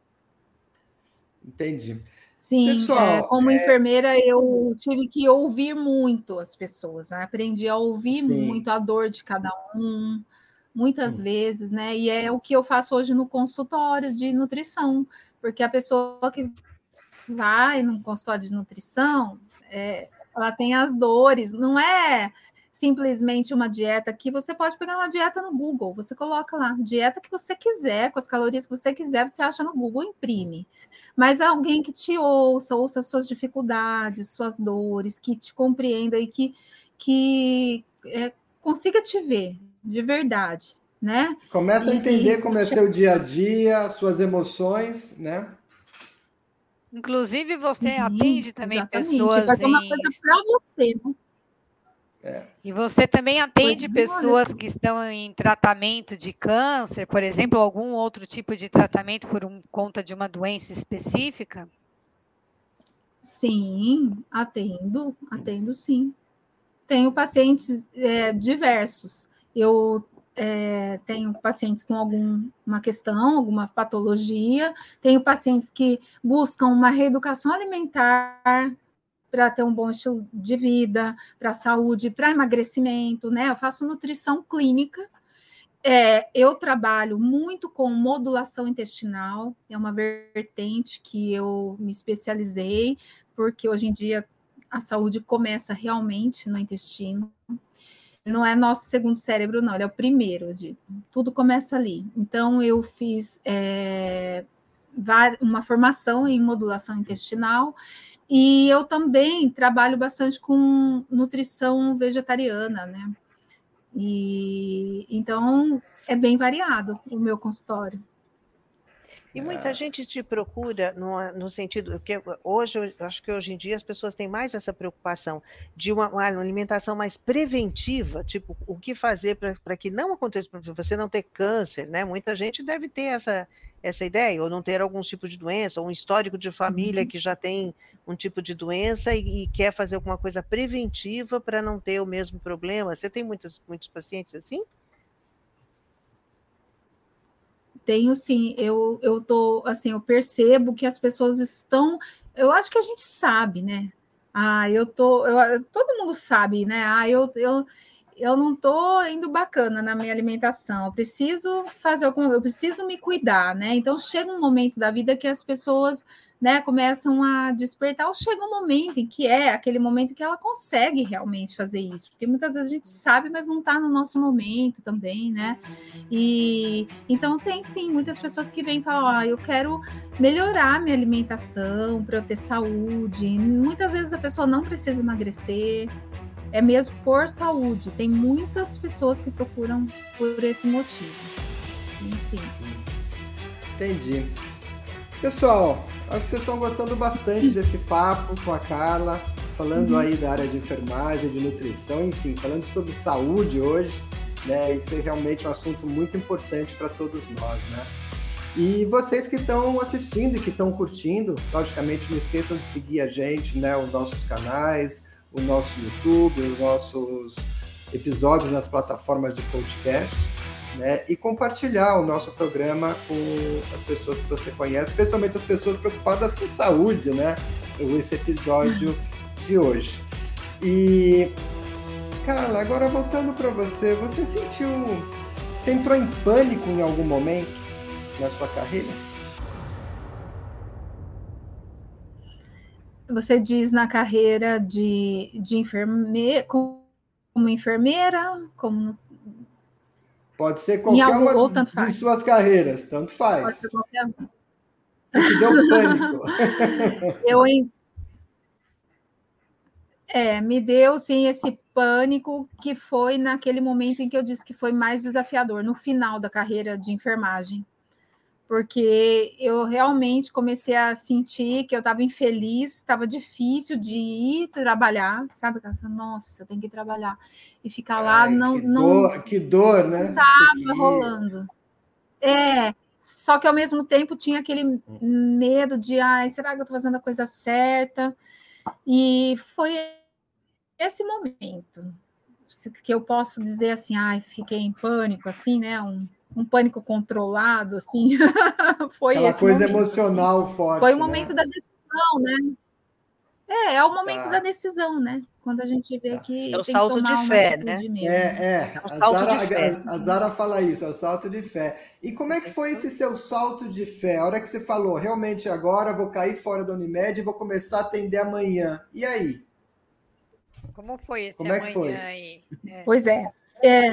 Entendi. Sim, Pessoal, é, como enfermeira eu tive que ouvir muito as pessoas, né? Aprendi a ouvir Sim. muito a dor de cada um, muitas hum. vezes, né? E é o que eu faço hoje no consultório de nutrição, porque a pessoa que vai no consultório de nutrição, é, ela tem as dores, não é simplesmente uma dieta que você pode pegar uma dieta no Google, você coloca lá, dieta que você quiser, com as calorias que você quiser, você acha no Google, imprime. Mas alguém que te ouça, ouça as suas dificuldades, suas dores, que te compreenda e que, que é, consiga te ver de verdade, né? Começa a E- entender e- como é seu dia a dia, suas emoções, né? Inclusive, você Sim, atende também exatamente. pessoas Fazer uma em. coisa para você, né? E você também Pois atende não, olha pessoas só. que estão em tratamento de câncer, por exemplo, algum outro tipo de tratamento por um- conta de uma doença específica? Sim, atendo, atendo sim. Tenho pacientes é, diversos. Eu é, tenho pacientes com alguma questão, alguma patologia, tenho pacientes que buscam uma reeducação alimentar para ter um bom estilo de vida, para saúde, para emagrecimento, né? Eu faço nutrição clínica. É, eu trabalho muito com modulação intestinal, é uma vertente que eu me especializei, porque hoje em dia a saúde começa realmente no intestino. Não é nosso segundo cérebro, não, ele é o primeiro, eu digo. Tudo começa ali. Então, eu fiz é, uma formação em modulação intestinal e eu também trabalho bastante com nutrição vegetariana, né? E então é bem variado o meu consultório. E muita gente te procura no, no sentido que hoje, eu acho que hoje em dia as pessoas têm mais essa preocupação de uma, uma alimentação mais preventiva, tipo, o que fazer para que não aconteça, para você não ter câncer, né? Muita gente deve ter essa, essa ideia, ou não ter algum tipo de doença, ou um histórico de família que já tem um tipo de doença e, e quer fazer alguma coisa preventiva para não ter o mesmo problema. Você tem muitos, muitos pacientes assim? Tenho sim, eu, eu tô assim, eu percebo que as pessoas estão. Eu acho que a gente sabe, né? Ah, eu tô. Eu, todo mundo sabe, né? Ah, eu, eu, eu não tô indo bacana na minha alimentação. Eu preciso fazer alguma eu preciso me cuidar, né? Então chega um momento da vida que as pessoas, né, começam a despertar, ou chega um momento em que é aquele momento que ela consegue realmente fazer isso, porque muitas vezes a gente sabe, mas não está no nosso momento também, né? E então tem sim muitas pessoas que vêm e falam: ah, eu quero melhorar minha alimentação para eu ter saúde. Muitas vezes a pessoa não precisa emagrecer, é mesmo por saúde. Tem muitas pessoas que procuram por esse motivo. E, sim. Entendi. Pessoal, acho que vocês estão gostando bastante desse papo com a Carla, falando aí da área de enfermagem, de nutrição, enfim, falando sobre saúde hoje, né? Isso é realmente um assunto muito importante para todos nós, né? E vocês que estão assistindo e que estão curtindo, logicamente não esqueçam de seguir a gente, né? Os nossos canais, o nosso YouTube, os nossos episódios nas plataformas de podcast, né? E compartilhar o nosso programa com as pessoas que você conhece, especialmente as pessoas preocupadas com saúde, né? Esse episódio de hoje. E, Carla, agora voltando para você, você sentiu... Você entrou em pânico em algum momento na sua carreira? Você diz na carreira de, de enfermeira, como enfermeira, como Pode ser em qualquer algum, uma ou tanto de faz. suas carreiras, tanto Pode ser faz. qualquer um. Que te deu pânico. Eu en- é, me deu sim esse pânico que foi naquele momento em que eu disse que foi mais desafiador, no final da carreira de enfermagem. Porque eu realmente comecei a sentir que eu estava infeliz, estava difícil de ir trabalhar, sabe? Nossa, eu tenho que ir trabalhar. E ficar lá Ai, não que não dor, que dor, né? Ter que estava ir. rolando. É, só que ao mesmo tempo tinha aquele medo de, ai, será que eu estou fazendo a coisa certa? E foi esse momento que eu posso dizer assim, ai, fiquei em pânico, assim, né? Um, um pânico controlado, assim. Foi Aquela esse coisa momento, emocional assim. forte, Foi o né? momento da decisão, né? É, é o momento Tá. da decisão, né? Quando a gente vê Tá. que É o tem que salto de tomar uma fé, né? atitude mesmo. É, é, É um a salto Zara, de fé. a, a Zara fala isso, é o salto de fé. E como é que foi esse seu salto de fé? A hora que você falou, realmente agora vou cair fora da Unimed e vou começar a atender amanhã. E aí? Como foi esse Como é que foi? amanhã aí? É. Pois é. É.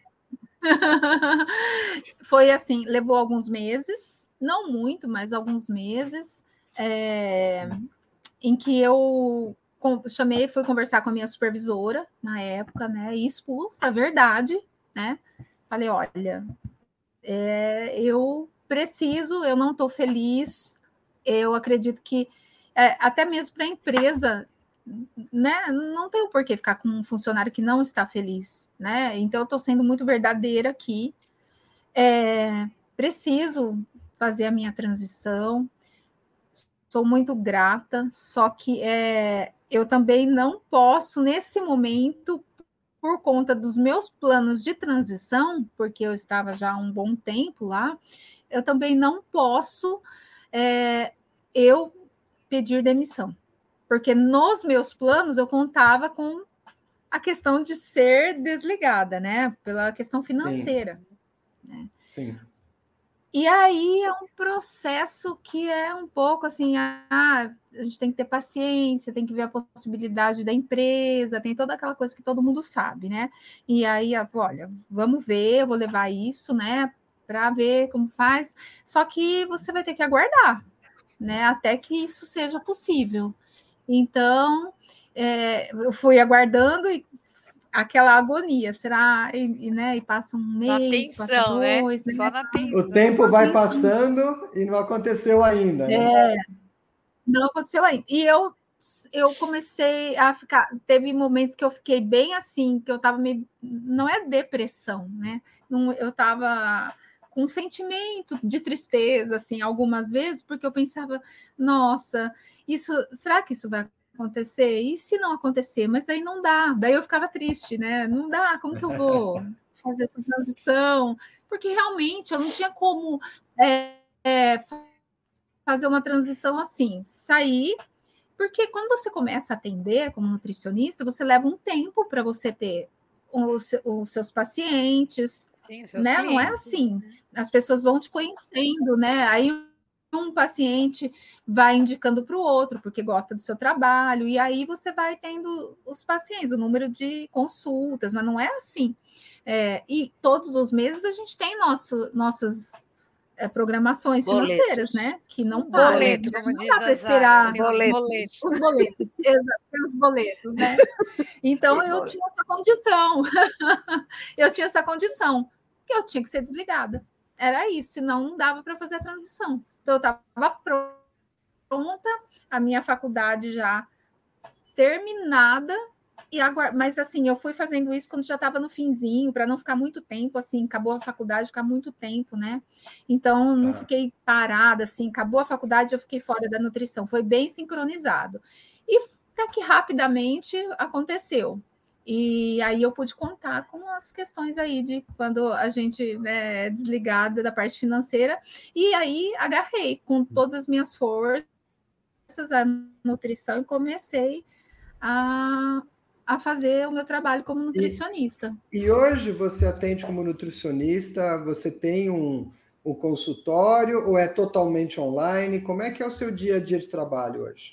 Foi assim, levou alguns meses, não muito, mas alguns meses, é, em que eu com, chamei, fui conversar com a minha supervisora na época, né? E expus a verdade, né? falei, olha, é, eu preciso, eu não estou feliz, eu acredito que é, até mesmo para a empresa, né, não tem o porquê ficar com um funcionário que não está feliz, né? Então eu estou sendo muito verdadeira aqui, é, preciso fazer a minha transição, sou muito grata, só que é, eu também não posso, nesse momento, por conta dos meus planos de transição, porque eu estava já há um bom tempo lá, eu também não posso é, eu pedir demissão, porque nos meus planos eu contava com a questão de ser desligada, né? Pela questão financeira. Sim. Né? Sim. E aí é um processo que é um pouco assim, ah, a gente tem que ter paciência, tem que ver a possibilidade da empresa, tem toda aquela coisa que todo mundo sabe, né? E aí, olha, vamos ver, eu vou levar isso, né, para ver como faz. Só que você vai ter que aguardar, né, até que isso seja possível. Então, é, eu fui aguardando e aquela agonia, será? E, e, né, e passa um mês, tensão, passa dois, né? né? Só na tensão. O tempo vai passando e não aconteceu ainda, né? É, não aconteceu ainda. E eu, eu comecei a ficar. Teve momentos que eu fiquei bem assim, que eu estava meio. Não é depressão, né? Não, eu estava com um sentimento de tristeza, assim, algumas vezes, porque eu pensava, nossa, isso, será que isso vai acontecer? E se não acontecer? Mas aí não dá. Daí eu ficava triste, né? Não dá, como que eu vou fazer essa transição? Porque realmente eu não tinha como é, é, fazer uma transição assim, sair, porque quando você começa a atender como nutricionista, você leva um tempo para você ter os, os seus pacientes, Sim, os seus né? clientes. Não é assim. As pessoas vão te conhecendo, né? Aí um paciente vai indicando para o outro, porque gosta do seu trabalho, e aí você vai tendo os pacientes, o número de consultas, mas não é assim. É, e todos os meses a gente tem nosso, nossas é, programações Boletos. financeiras, né? Que não Um param. boleto, Né? como Não diz dá para a esperar. Zara, tem os boletos. Os boletos, exato, os boletos, né? Então Tem eu boleto. tinha essa condição. eu tinha essa condição, que eu tinha que ser desligada. Era isso, senão não dava para fazer a transição. Então eu estava pronta, a minha faculdade já terminada. E agora, mas assim, eu fui fazendo isso quando já estava no finzinho, para não ficar muito tempo, assim, acabou a faculdade, ficar muito tempo, né? Então, não Ah. fiquei parada, assim, acabou a faculdade, eu fiquei fora da nutrição, foi bem sincronizado. E até que rapidamente aconteceu. E aí eu pude contar com as questões aí de quando a gente né, é desligada da parte financeira, e aí agarrei com todas as minhas forças a nutrição e comecei a a fazer o meu trabalho como nutricionista. E, e hoje você atende como nutricionista, você tem um, um consultório ou é totalmente online? Como é que é o seu dia a dia de trabalho hoje?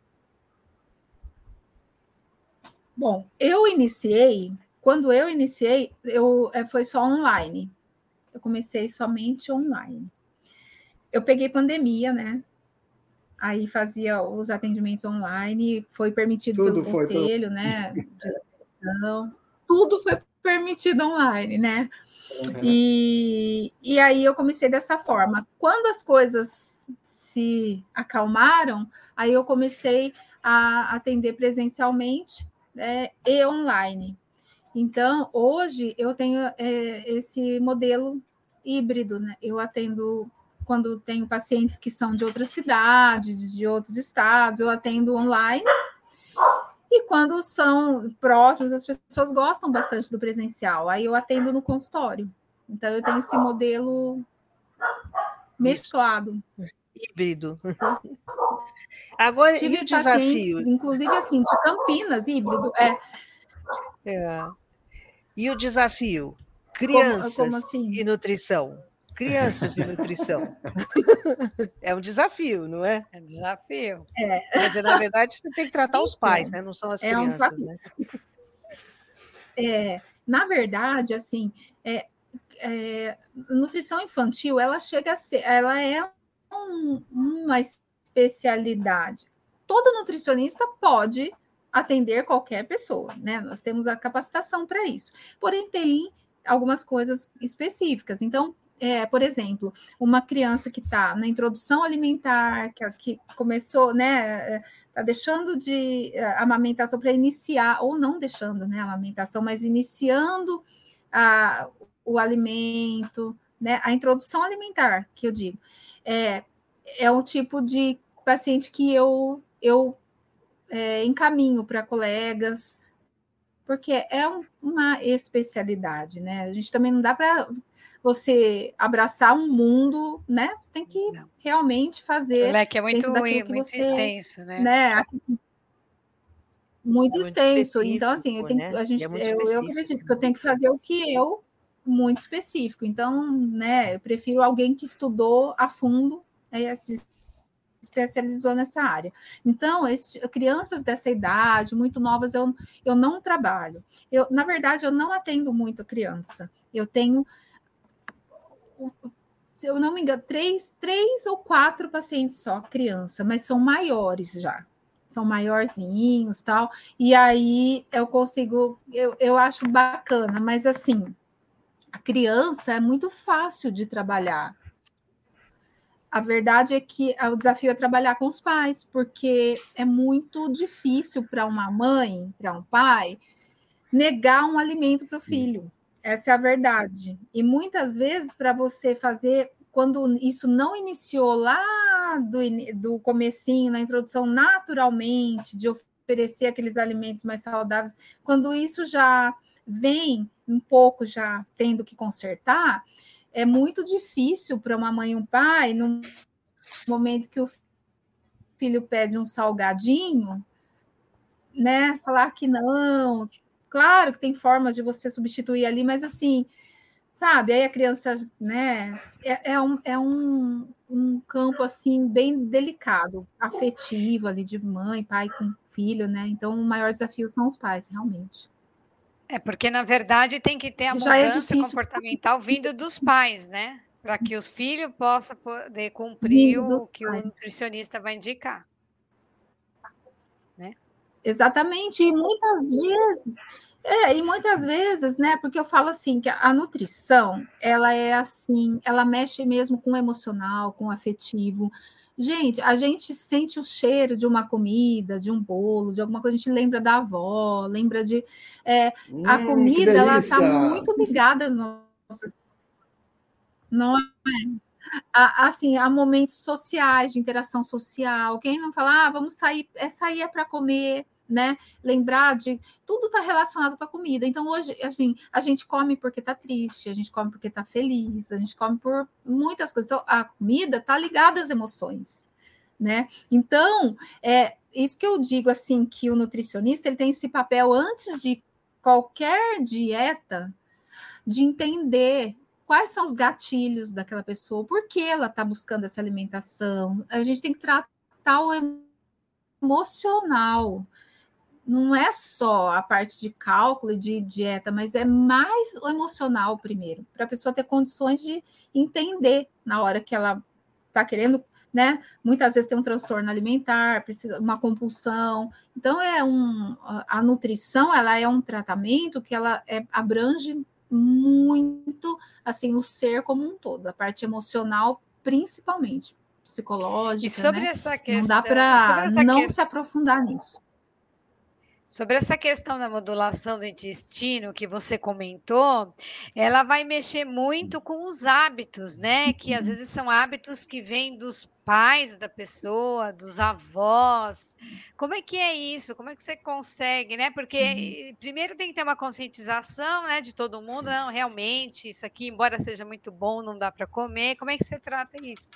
Bom, eu iniciei, quando eu iniciei, eu, foi só online. Eu comecei somente online. Eu peguei pandemia, né? Aí fazia os atendimentos online, foi permitido Tudo pelo foi conselho, pelo... né? De tudo foi permitido online, né? Uhum. E, e aí eu comecei dessa forma. Quando as coisas se acalmaram, aí eu comecei a atender presencialmente é, e online. Então, hoje eu tenho é, esse modelo híbrido, né? Eu atendo quando tenho pacientes que são de outras cidades, de outros estados, eu atendo online. E quando são próximos, as pessoas gostam bastante do presencial. Aí eu atendo no consultório. Então, eu tenho esse modelo mesclado. Híbrido. Agora, Tive e o pacientes, desafio? inclusive assim, de Campinas, híbrido. É. É. E o desafio? Como, Crianças como assim? e nutrição. Crianças e nutrição. É um desafio, não é? É desafio. É. Quer dizer, na verdade, você tem que tratar então, os pais, né? Não são as é crianças, um né? É, na verdade, assim, é, é, nutrição infantil, ela chega a ser, ela é um, uma especialidade. Todo nutricionista pode atender qualquer pessoa, né? Nós temos a capacitação para isso. Porém, tem algumas coisas específicas. Então, é, por exemplo, uma criança que está na introdução alimentar, que, que começou, né, está deixando de a amamentação para iniciar, ou não deixando, né, a amamentação, mas iniciando a, o alimento, né, a introdução alimentar, que eu digo, é, é o tipo de paciente que eu, eu é, encaminho para colegas, porque é um, uma especialidade, né? A gente também não dá para você abraçar um mundo, né? Você tem que não. realmente fazer o leque é muito, dentro daquilo que muito você, extenso, né? né? Muito, muito extenso. Então, assim, eu tenho, né? a gente, é eu, eu acredito que eu tenho que fazer o que eu muito específico. Então, né? Eu prefiro alguém que estudou a fundo, né, se especializou nessa área. Então, esse, crianças dessa idade, muito novas, eu, eu não trabalho. Eu, na verdade, eu não atendo muito criança. Eu tenho, se eu não me engano, três, três ou quatro pacientes só, criança, mas são maiores já. São maiorzinhos, tal. E aí eu consigo, eu, eu acho bacana, mas assim, a criança é muito fácil de trabalhar. A verdade é que o desafio é trabalhar com os pais, porque é muito difícil para uma mãe, para um pai, negar um alimento para o filho. Essa é a verdade. E muitas vezes, para você fazer, quando isso não iniciou lá do, do comecinho, na introdução, naturalmente, de oferecer aqueles alimentos mais saudáveis, quando isso já vem um pouco já tendo que consertar, é muito difícil para uma mãe e um pai, no momento que o filho pede um salgadinho, né, falar que não. Claro que tem formas de você substituir ali, mas assim, sabe, aí a criança, né, é, é, um, é um, um campo, assim, bem delicado, afetivo ali, de mãe, pai com filho, né, então o maior desafio são os pais, realmente. É, porque, na verdade, tem que ter a Já é mudança difícil comportamental vindo dos pais, né? Para que os filhos possam poder cumprir vindo o dos que o pais. nutricionista vai indicar. Né? Exatamente, e muitas vezes, é, e muitas vezes, né, porque eu falo assim, que a nutrição, ela é assim, ela mexe mesmo com o emocional, com o afetivo. Gente, a gente sente o cheiro de uma comida, de um bolo, de alguma coisa, a gente lembra da avó, lembra de... É, hum, a comida, ela está muito ligada às nossas... Não é? A, assim, há momentos sociais, de interação social. Quem não fala, ah, vamos sair, é sair é para comer, né? Lembrar de tudo está relacionado com a comida. Então, hoje, assim, a gente come porque está triste, a gente come porque está feliz, a gente come por muitas coisas. Então, a comida está ligada às emoções, né? Então, é isso que eu digo, assim, que o nutricionista ele tem esse papel antes de qualquer dieta, de entender quais são os gatilhos daquela pessoa, por que ela está buscando essa alimentação. A gente tem que tratar o emocional. Não é só a parte de cálculo e de dieta, mas é mais o emocional primeiro, para a pessoa ter condições de entender na hora que ela está querendo, né? Muitas vezes tem um transtorno alimentar, precisa uma compulsão. Então é um a nutrição, ela é um tratamento que ela é, abrange muito assim o ser como um todo, a parte emocional principalmente, psicológica, e sobre né? Essa questão, não dá para não que... se aprofundar nisso. Sobre essa questão da modulação do intestino que você comentou, ela vai mexer muito com os hábitos, né? Que às vezes são hábitos que vêm dos pais da pessoa, dos avós. Como é que é isso? Como é que você consegue, né? Porque primeiro tem que ter uma conscientização, né, de todo mundo. Não, realmente, isso aqui, embora seja muito bom, não dá para comer. Como é que você trata isso?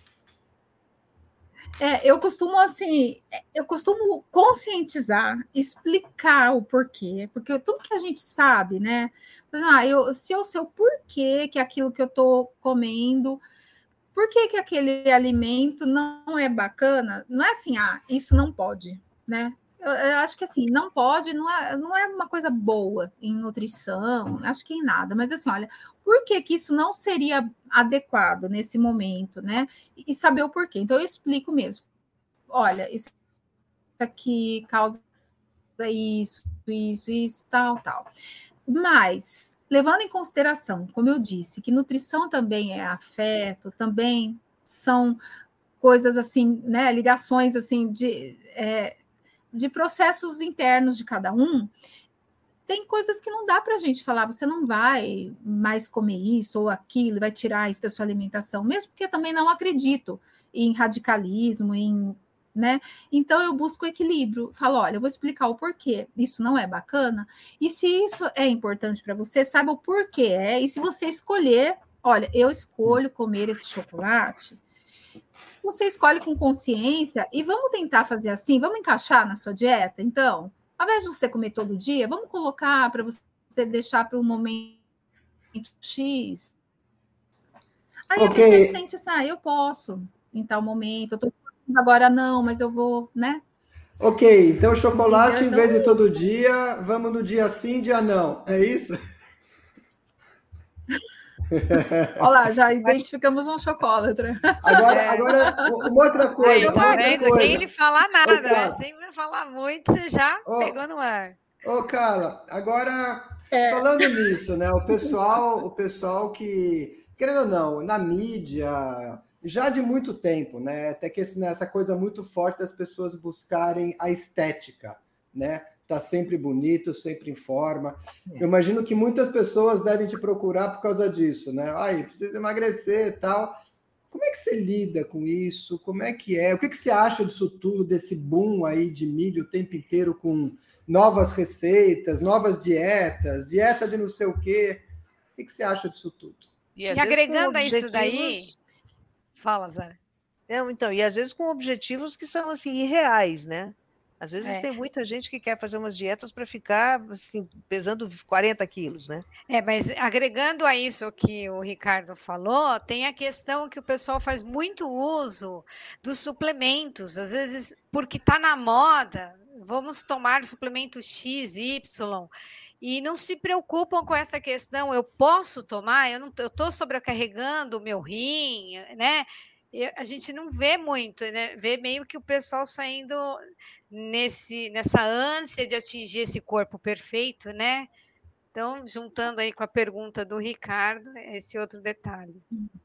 É, eu costumo assim, eu costumo conscientizar, explicar o porquê, porque tudo que a gente sabe, né? Ah, eu, se eu sei o porquê que aquilo que eu estou comendo, por que que aquele alimento não é bacana, não é assim, ah, isso não pode, né? Eu, eu acho que assim, não pode, não é, não é uma coisa boa em nutrição, acho que em nada, mas assim, olha, por que que isso não seria adequado nesse momento, né? E saber o porquê. Então, eu explico mesmo. Olha, isso aqui causa isso, isso, isso, tal, tal. Mas, levando em consideração, como eu disse, que nutrição também é afeto, também são coisas assim, né, ligações assim de, é, de processos internos de cada um, tem coisas que não dá para a gente falar, você não vai mais comer isso ou aquilo, vai tirar isso da sua alimentação, mesmo porque eu também não acredito em radicalismo, em, né? Então eu busco equilíbrio, falo, olha, eu vou explicar o porquê, isso não é bacana, e se isso é importante para você, saiba o porquê é, e se você escolher, olha, eu escolho comer esse chocolate, você escolhe com consciência e vamos tentar fazer assim, vamos encaixar na sua dieta, então? Ao invés de você comer todo dia, vamos colocar para você deixar para um momento X. Aí Ok. a pessoa se sente assim, ah, eu posso em tal momento, eu tô agora não, mas eu vou, né? Ok, então chocolate, Entendeu? em vez de Então, todo isso. dia, vamos no dia sim, dia não. É isso? Olha lá, já identificamos um chocolatra. Agora, É. agora uma outra coisa, Aí, uma tá outra vendo? coisa. Sem ele falar Ô, nada, né? Carla, Sem ele falar muito, você já ô, pegou no ar. ô, Carla, agora É. falando nisso, né? O pessoal, o pessoal que, querendo ou não, na mídia, já de muito tempo, né? Até que esse- essa coisa muito forte das pessoas buscarem a estética, né? Tá sempre bonito, sempre em forma. Eu imagino que muitas pessoas devem te procurar por causa disso, né? Ai, precisa emagrecer e tal. Como é que você lida com isso? Como é que é? O que, que você acha disso tudo, desse boom aí de mídia o tempo inteiro com novas receitas, novas dietas, dieta de não sei o quê? O que, que você acha disso tudo? E, E às vezes, com agregando a isso daí, objetivos. fala, Zara. É, então, e às vezes com objetivos que são assim irreais, né? Às vezes É. tem muita gente que quer fazer umas dietas para ficar assim, pesando quarenta quilos, né? É, mas agregando a isso que o Ricardo falou, tem a questão que o pessoal faz muito uso dos suplementos, às vezes porque está na moda, vamos tomar suplemento X, Y, e não se preocupam com essa questão, eu posso tomar, eu não eu estou sobrecarregando o meu rim, né? E a gente não vê muito, né? Vê meio que o pessoal saindo nesse, nessa ânsia de atingir esse corpo perfeito, né? Então, juntando aí com a pergunta do Ricardo, esse outro detalhe.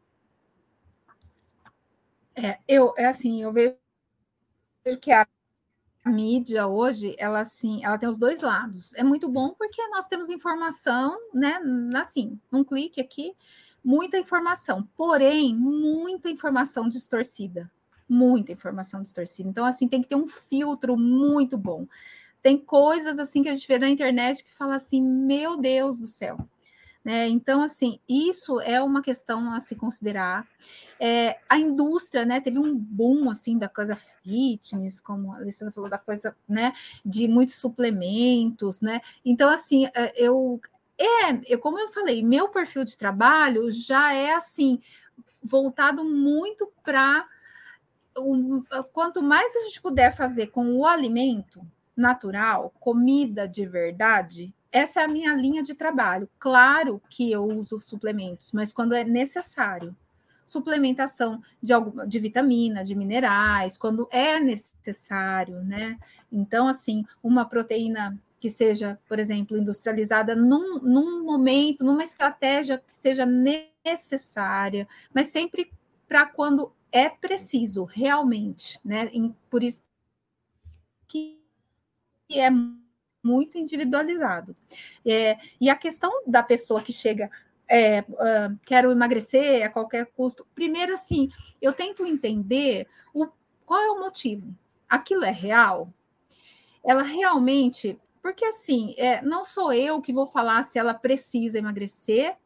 É, eu, é assim, eu vejo que a mídia hoje, ela assim, ela tem os dois lados. É muito bom porque nós temos informação, né, assim, um clique aqui, muita informação. Porém, muita informação distorcida. Muita informação distorcida. Então, assim, tem que ter um filtro muito bom. Tem coisas assim que a gente vê na internet que fala assim, meu Deus do céu. Né? Então, assim, isso é uma questão a se considerar. É, a indústria, né, teve um boom, assim, da coisa fitness, como a Alessandra falou, da coisa, né, de muitos suplementos, né? Então, assim, eu... É, eu, como eu falei, meu perfil de trabalho já é, assim, voltado muito para... Um, quanto mais a gente puder fazer com o alimento natural, comida de verdade, essa é a minha linha de trabalho. Claro que eu uso suplementos, mas quando é necessário. Suplementação de, alguma, de vitamina, de minerais, quando é necessário, né? Então, assim, uma proteína que seja, por exemplo, industrializada num, num momento, numa estratégia que seja necessária, mas sempre para quando é preciso, realmente, né? Por isso que é muito individualizado. É, e a questão da pessoa que chega, é, uh, quero emagrecer a qualquer custo, primeiro, assim, eu tento entender o, qual é o motivo. Aquilo é real? Ela realmente... Porque, assim, é, não sou eu que vou falar se ela precisa emagrecer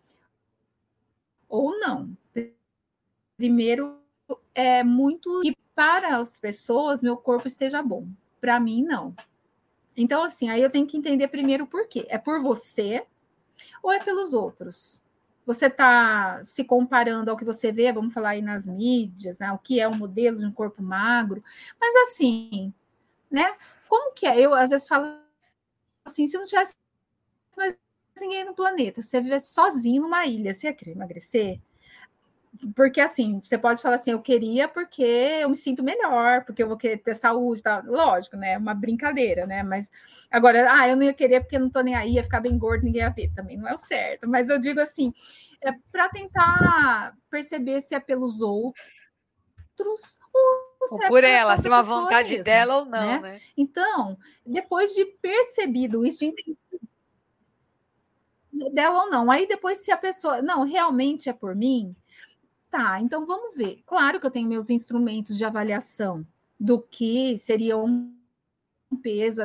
ou não. Primeiro, é muito... E para as pessoas, meu corpo esteja bom. Para mim, não. Então, assim, aí eu tenho que entender primeiro por quê. É por você ou é pelos outros? Você está se comparando ao que você vê, vamos falar aí nas mídias, né? O que é um modelo de um corpo magro. Mas, assim, né? Como que é? Eu, às vezes, falo assim, se não tivesse mais ninguém no planeta, se você vivesse sozinho numa ilha, você ia querer emagrecer? porque assim, você pode falar assim, eu queria porque eu me sinto melhor, porque eu vou querer ter saúde, tá? Lógico, né? É uma brincadeira, né? Mas agora, ah, eu não ia querer porque eu não tô nem aí, ia ficar bem gordo, ninguém ia ver, também não é o certo. Mas eu digo assim, é para tentar perceber se é pelos outros ou se Ou é por para a ela, se é própria uma pessoa vontade mesmo, dela ou não, né? né? Então, depois de percebido isso, de entendido dela ou não, aí depois se a pessoa, não, realmente é por mim, tá, então vamos ver. Claro que eu tenho meus instrumentos de avaliação do que seria um peso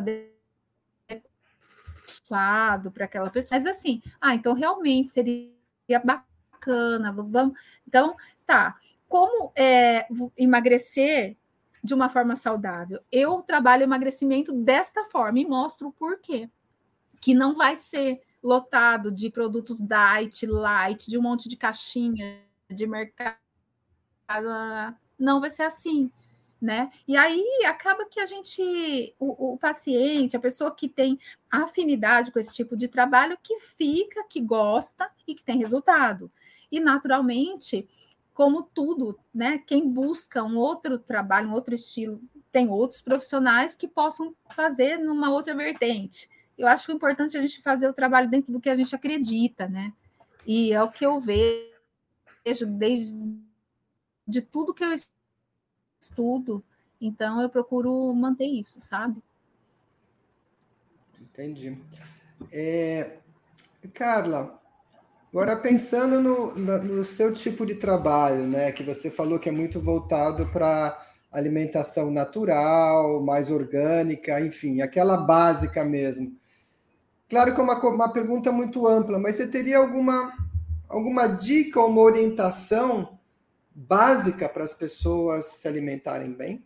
adequado para aquela pessoa, mas assim, ah, então realmente seria bacana, vamos, então, tá, como é, emagrecer de uma forma saudável? Eu trabalho emagrecimento desta forma e mostro o porquê, que não vai ser lotado de produtos diet, light, de um monte de caixinha de mercado, não vai ser assim, né? E aí acaba que a gente, o, o paciente, a pessoa que tem afinidade com esse tipo de trabalho, que fica, que gosta e que tem resultado. E naturalmente, como tudo, né? Quem busca um outro trabalho, um outro estilo, tem outros profissionais que possam fazer numa outra vertente. Eu acho que o importante é a gente fazer o trabalho dentro do que a gente acredita, né? E é o que eu vejo desde de tudo que eu estudo, então eu procuro manter isso, sabe? Entendi. É, Carla, agora pensando no, no seu tipo de trabalho, né, que você falou que é muito voltado para alimentação natural, mais orgânica, enfim, aquela básica mesmo. Claro que é uma, uma pergunta muito ampla, mas você teria alguma, alguma dica ou uma orientação básica para as pessoas se alimentarem bem?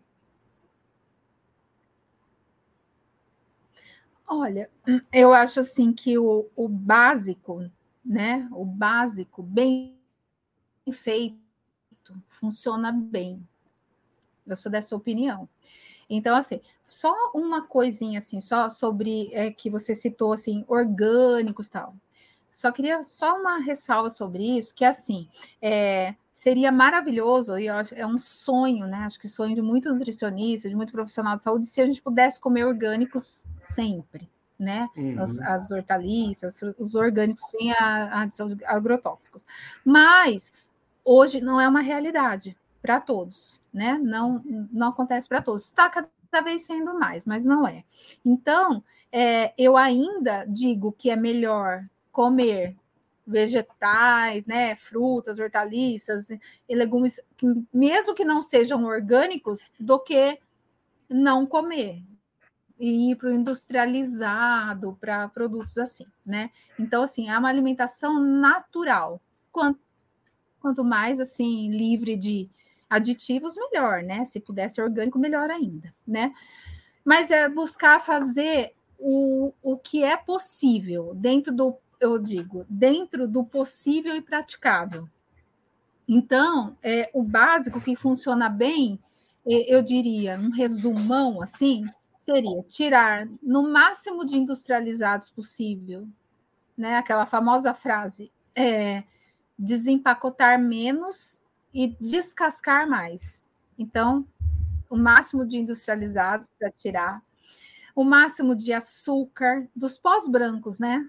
Olha, eu acho assim que o, o básico, né? O básico bem feito funciona bem. Eu sou dessa opinião. Então, assim, só uma coisinha assim, só sobre é, que você citou assim, orgânicos e tal. Só queria só uma ressalva sobre isso, que assim, é, seria maravilhoso, e eu acho, é um sonho, né? Acho que sonho de muito nutricionista, de muito profissional de saúde, se a gente pudesse comer orgânicos sempre, né? Uhum. As, as hortaliças, os orgânicos sem a, a adição de agrotóxicos. Mas hoje não é uma realidade para todos, né? Não, não acontece para todos. Está cada vez sendo mais, mas não é. Então, é, eu ainda digo que é melhor comer vegetais, né, frutas, hortaliças e legumes, mesmo que não sejam orgânicos, do que não comer e ir para o industrializado, para produtos assim, né? Então, assim, é uma alimentação natural. Quanto, quanto mais, assim, livre de aditivos, melhor, né? Se puder ser orgânico, melhor ainda, né? Mas é buscar fazer o, o que é possível, dentro do, eu digo, dentro do possível e praticável. Então, é, o básico que funciona bem, eu diria, um resumão assim, seria tirar no máximo de industrializados possível, né? Aquela famosa frase, é, desempacotar menos e descascar mais. Então, o máximo de industrializados para tirar, o máximo de açúcar, dos pós brancos, né?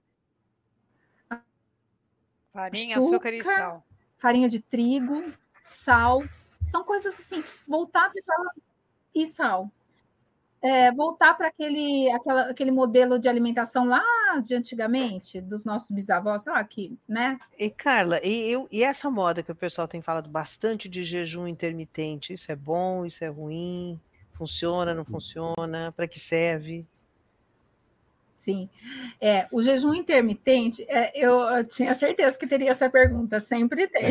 Farinha, Açúcar, açúcar e sal. farinha de trigo, sal, são coisas assim, voltar para e sal. É, voltar para aquele, aquela, aquele modelo de alimentação lá de antigamente, dos nossos bisavós, sei lá, que, né? E Carla, e, eu, e essa moda que o pessoal tem falado bastante de jejum intermitente, isso é bom, isso é ruim? Funciona, não funciona? Para que serve? Sim. É, o jejum intermitente, é, eu, eu tinha certeza que teria essa pergunta, sempre tem.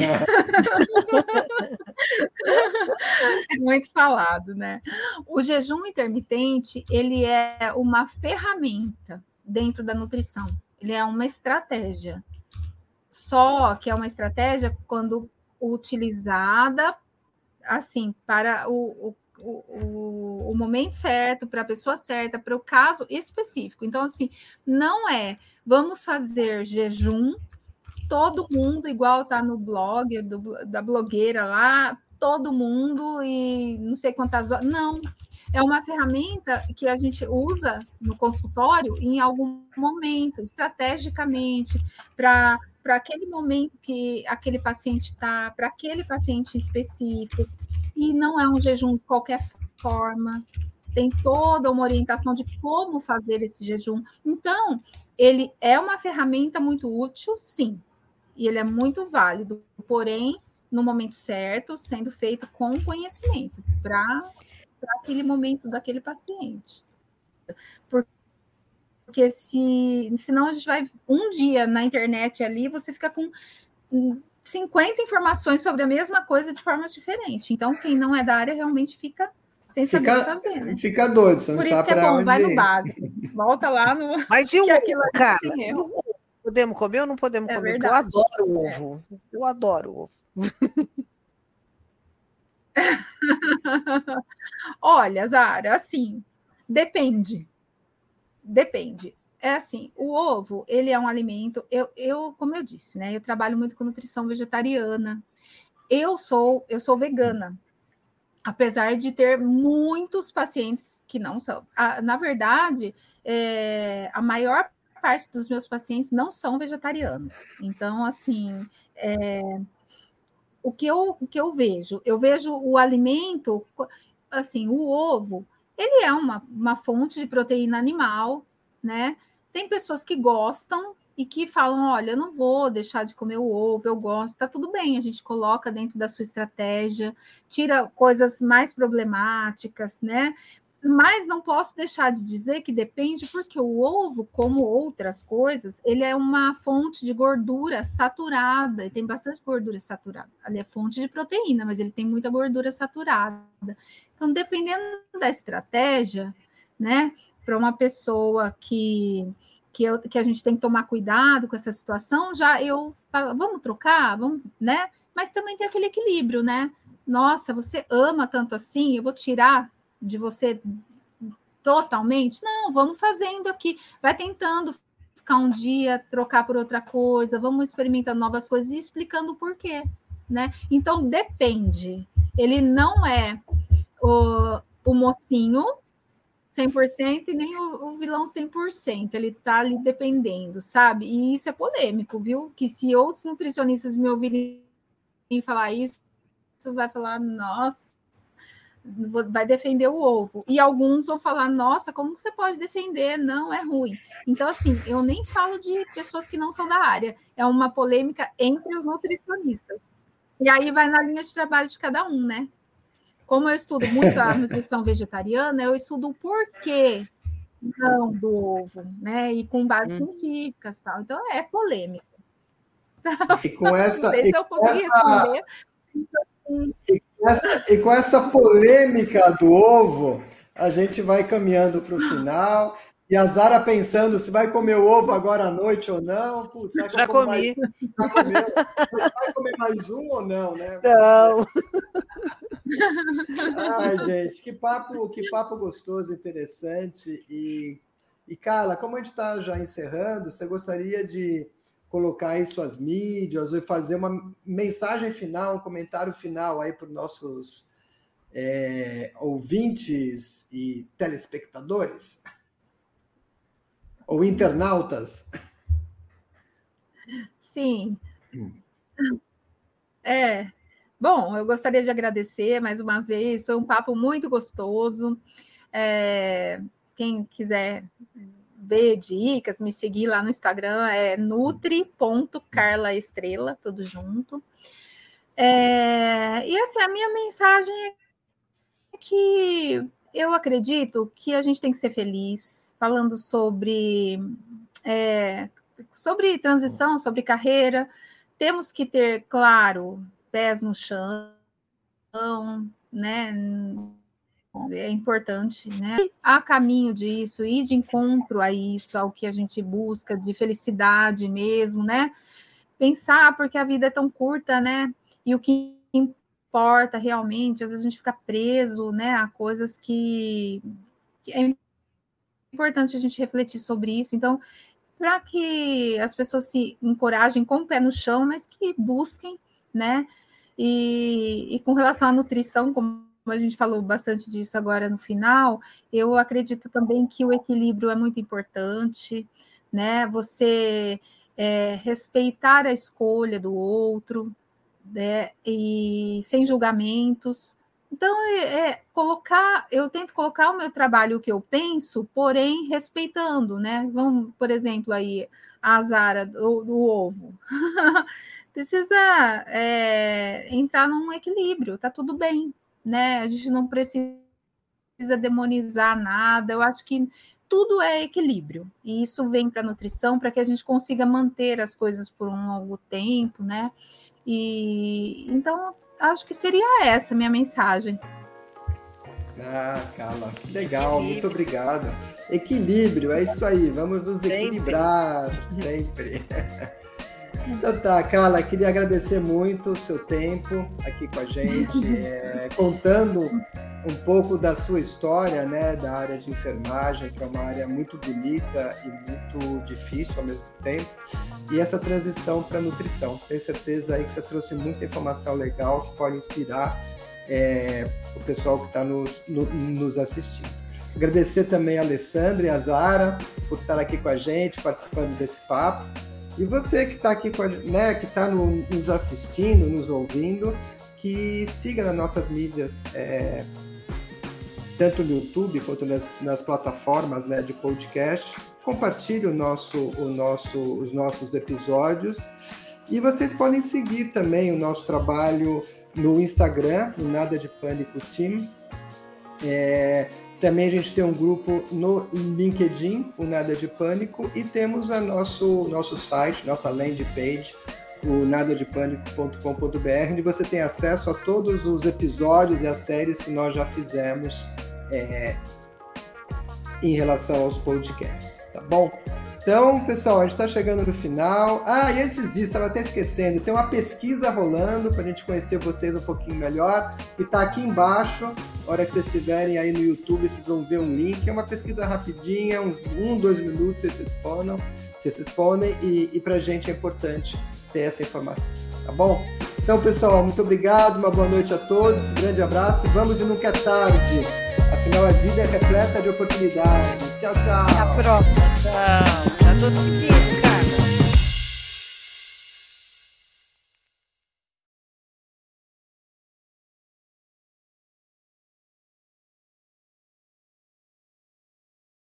É muito falado, né? O jejum intermitente, ele é uma ferramenta dentro da nutrição. Ele é uma estratégia. Só que é uma estratégia quando utilizada assim para o, o, o, o momento certo, para a pessoa certa, para o caso específico. Então, assim, não é vamos fazer jejum todo mundo, igual tá no blog do, da blogueira lá, todo mundo e não sei quantas horas. Não, é uma ferramenta que a gente usa no consultório em algum momento, estrategicamente, para para aquele momento que aquele paciente está, para aquele paciente específico, e não é um jejum de qualquer forma, tem toda uma orientação de como fazer esse jejum. Então, ele é uma ferramenta muito útil, sim, e ele é muito válido, porém, no momento certo, sendo feito com conhecimento, para aquele momento daquele paciente. Porque Porque se, senão a gente vai um dia na internet ali, você fica com cinquenta informações sobre a mesma coisa de formas diferentes. Então, quem não é da área realmente fica sem saber o que fazer. Né? Fica doido, você não Por isso sabe que é bom, onde... vai no básico. Volta lá no. Mas e o ovo, cara? Tem erro. Podemos comer ou não podemos É comer? verdade. Eu adoro ovo. É. Eu adoro ovo. Olha, Zara, assim, depende. Depende. É assim, o ovo, ele é um alimento, eu, eu, como eu disse, né? Eu trabalho muito com nutrição vegetariana. Eu sou, eu sou vegana, apesar de ter muitos pacientes que não são. A, na verdade, é, a maior parte dos meus pacientes não são vegetarianos. Então, assim, é, o, que eu, o que eu vejo? Eu vejo o alimento, assim, o ovo, ele é uma, uma fonte de proteína animal, né? Tem pessoas que gostam e que falam, olha, eu não vou deixar de comer o ovo, eu gosto, tá tudo bem, a gente coloca dentro da sua estratégia, tira coisas mais problemáticas, né? Mas não posso deixar de dizer que depende, porque o ovo, como outras coisas, ele é uma fonte de gordura saturada, ele tem bastante gordura saturada. Ele é fonte de proteína, mas ele tem muita gordura saturada. Então, dependendo da estratégia, né, para uma pessoa que, que, eu, que a gente tem que tomar cuidado com essa situação, já eu falo, vamos trocar, vamos, né? Mas também tem aquele equilíbrio, né? Nossa, você ama tanto assim, eu vou tirar de você totalmente? Não, vamos fazendo aqui, vai tentando ficar um dia, trocar por outra coisa, vamos experimentando novas coisas e explicando o porquê, né? Então, depende. Ele não é o, o mocinho cem por cento e nem o, o vilão cem por cento, ele tá ali dependendo, sabe? E isso é polêmico, viu? Que se outros nutricionistas me ouvirem falar isso, isso vai falar, nossa, vai defender o ovo. E alguns vão falar, nossa, como você pode defender? Não, é ruim. Então, assim, eu nem falo de pessoas que não são da área. É uma polêmica entre os nutricionistas. E aí vai na linha de trabalho de cada um, né? Como eu estudo muito a nutrição vegetariana, eu estudo o porquê não do ovo, né? E com bases hum. científicas e tal. Então, é polêmico. E com essa... Não sei se eu consegui essa... responder. E com, essa, e com essa polêmica do ovo, a gente vai caminhando para o final. E a Zara pensando se vai comer o ovo agora à noite ou não. Putz, será que já eu como comi. Mais... Já comeu? Você vai comer mais um ou não, né? Não. Ai, gente, que papo, que papo gostoso, interessante. E, e Carla, como a gente está já encerrando, você gostaria de colocar aí suas mídias e fazer uma mensagem final, um comentário final aí para os nossos é, ouvintes e telespectadores? Ou internautas? Sim. É. Bom, eu gostaria de agradecer mais uma vez, foi um papo muito gostoso. É, quem quiser ver dicas, me seguir lá no Instagram, é nutri ponto carla estrela, tudo junto. É, e assim, a minha mensagem é que eu acredito que a gente tem que ser feliz, falando sobre, é, sobre transição, sobre carreira, temos que ter, claro, pés no chão, né? É importante, né? Há caminho disso, ir de encontro a isso, ao que a gente busca, de felicidade mesmo, né? Pensar, porque a vida é tão curta, né? E o que importa realmente, às vezes a gente fica preso, né, a coisas que, que é importante a gente refletir sobre isso. Então, para que as pessoas se encorajem com o pé no chão, mas que busquem, né? E, e com relação à nutrição, como a gente falou bastante disso agora no final, eu acredito também que o equilíbrio é muito importante, né? Você é, respeitar a escolha do outro, né? E sem julgamentos. Então, é, é colocar, eu tento colocar o meu trabalho, o que eu penso, porém respeitando, né? Vamos, por exemplo, aí a Zara do, do ovo. Precisa é, entrar num equilíbrio, tá tudo bem, né? A gente não precisa demonizar nada. Eu acho que tudo é equilíbrio, e isso vem para a nutrição para que a gente consiga manter as coisas por um longo tempo, né? E então acho que seria essa a minha mensagem. Ah, Carla, que legal, equilíbrio. Muito obrigado. Equilíbrio, é isso aí, vamos nos sempre. equilibrar sempre. Então tá, Carla, queria agradecer muito o seu tempo aqui com a gente, é, contando um pouco da sua história, né, da área de enfermagem, que é uma área muito bonita e muito difícil ao mesmo tempo, e essa transição para nutrição. Tenho certeza aí que você trouxe muita informação legal que pode inspirar é, o pessoal que está nos, no, nos assistindo. Agradecer também a Alessandra e a Zara por estar aqui com a gente, participando desse papo. E você que está aqui, com a, né, que está no, nos assistindo, nos ouvindo, que siga nas nossas mídias, é, tanto no YouTube quanto nas, nas plataformas, né, de podcast. Compartilhe o nosso, o nosso, os nossos episódios. E vocês podem seguir também o nosso trabalho no Instagram, no Nada de Pânico Team. É, Também a gente tem um grupo no LinkedIn, o Nada de Pânico, e temos o nosso, nosso site, nossa landing page, o nada de pânico ponto com ponto b r, onde você tem acesso a todos os episódios e as séries que nós já fizemos é, em relação aos podcasts, tá bom? Então, pessoal, a gente está chegando no final. Ah, e antes disso, estava até esquecendo, tem uma pesquisa rolando para a gente conhecer vocês um pouquinho melhor, que está aqui embaixo. A hora que vocês estiverem aí no YouTube, vocês vão ver um link. É uma pesquisa rapidinha, uns um, dois minutos, vocês respondam, vocês respondem, e, e para a gente é importante ter essa informação, tá bom? Então, pessoal, muito obrigado, uma boa noite a todos, um grande abraço, vamos e nunca é tarde. Afinal, a vida é repleta de oportunidades. Tchau, tchau. Até a próxima. Tchau. Tá tudo aqui.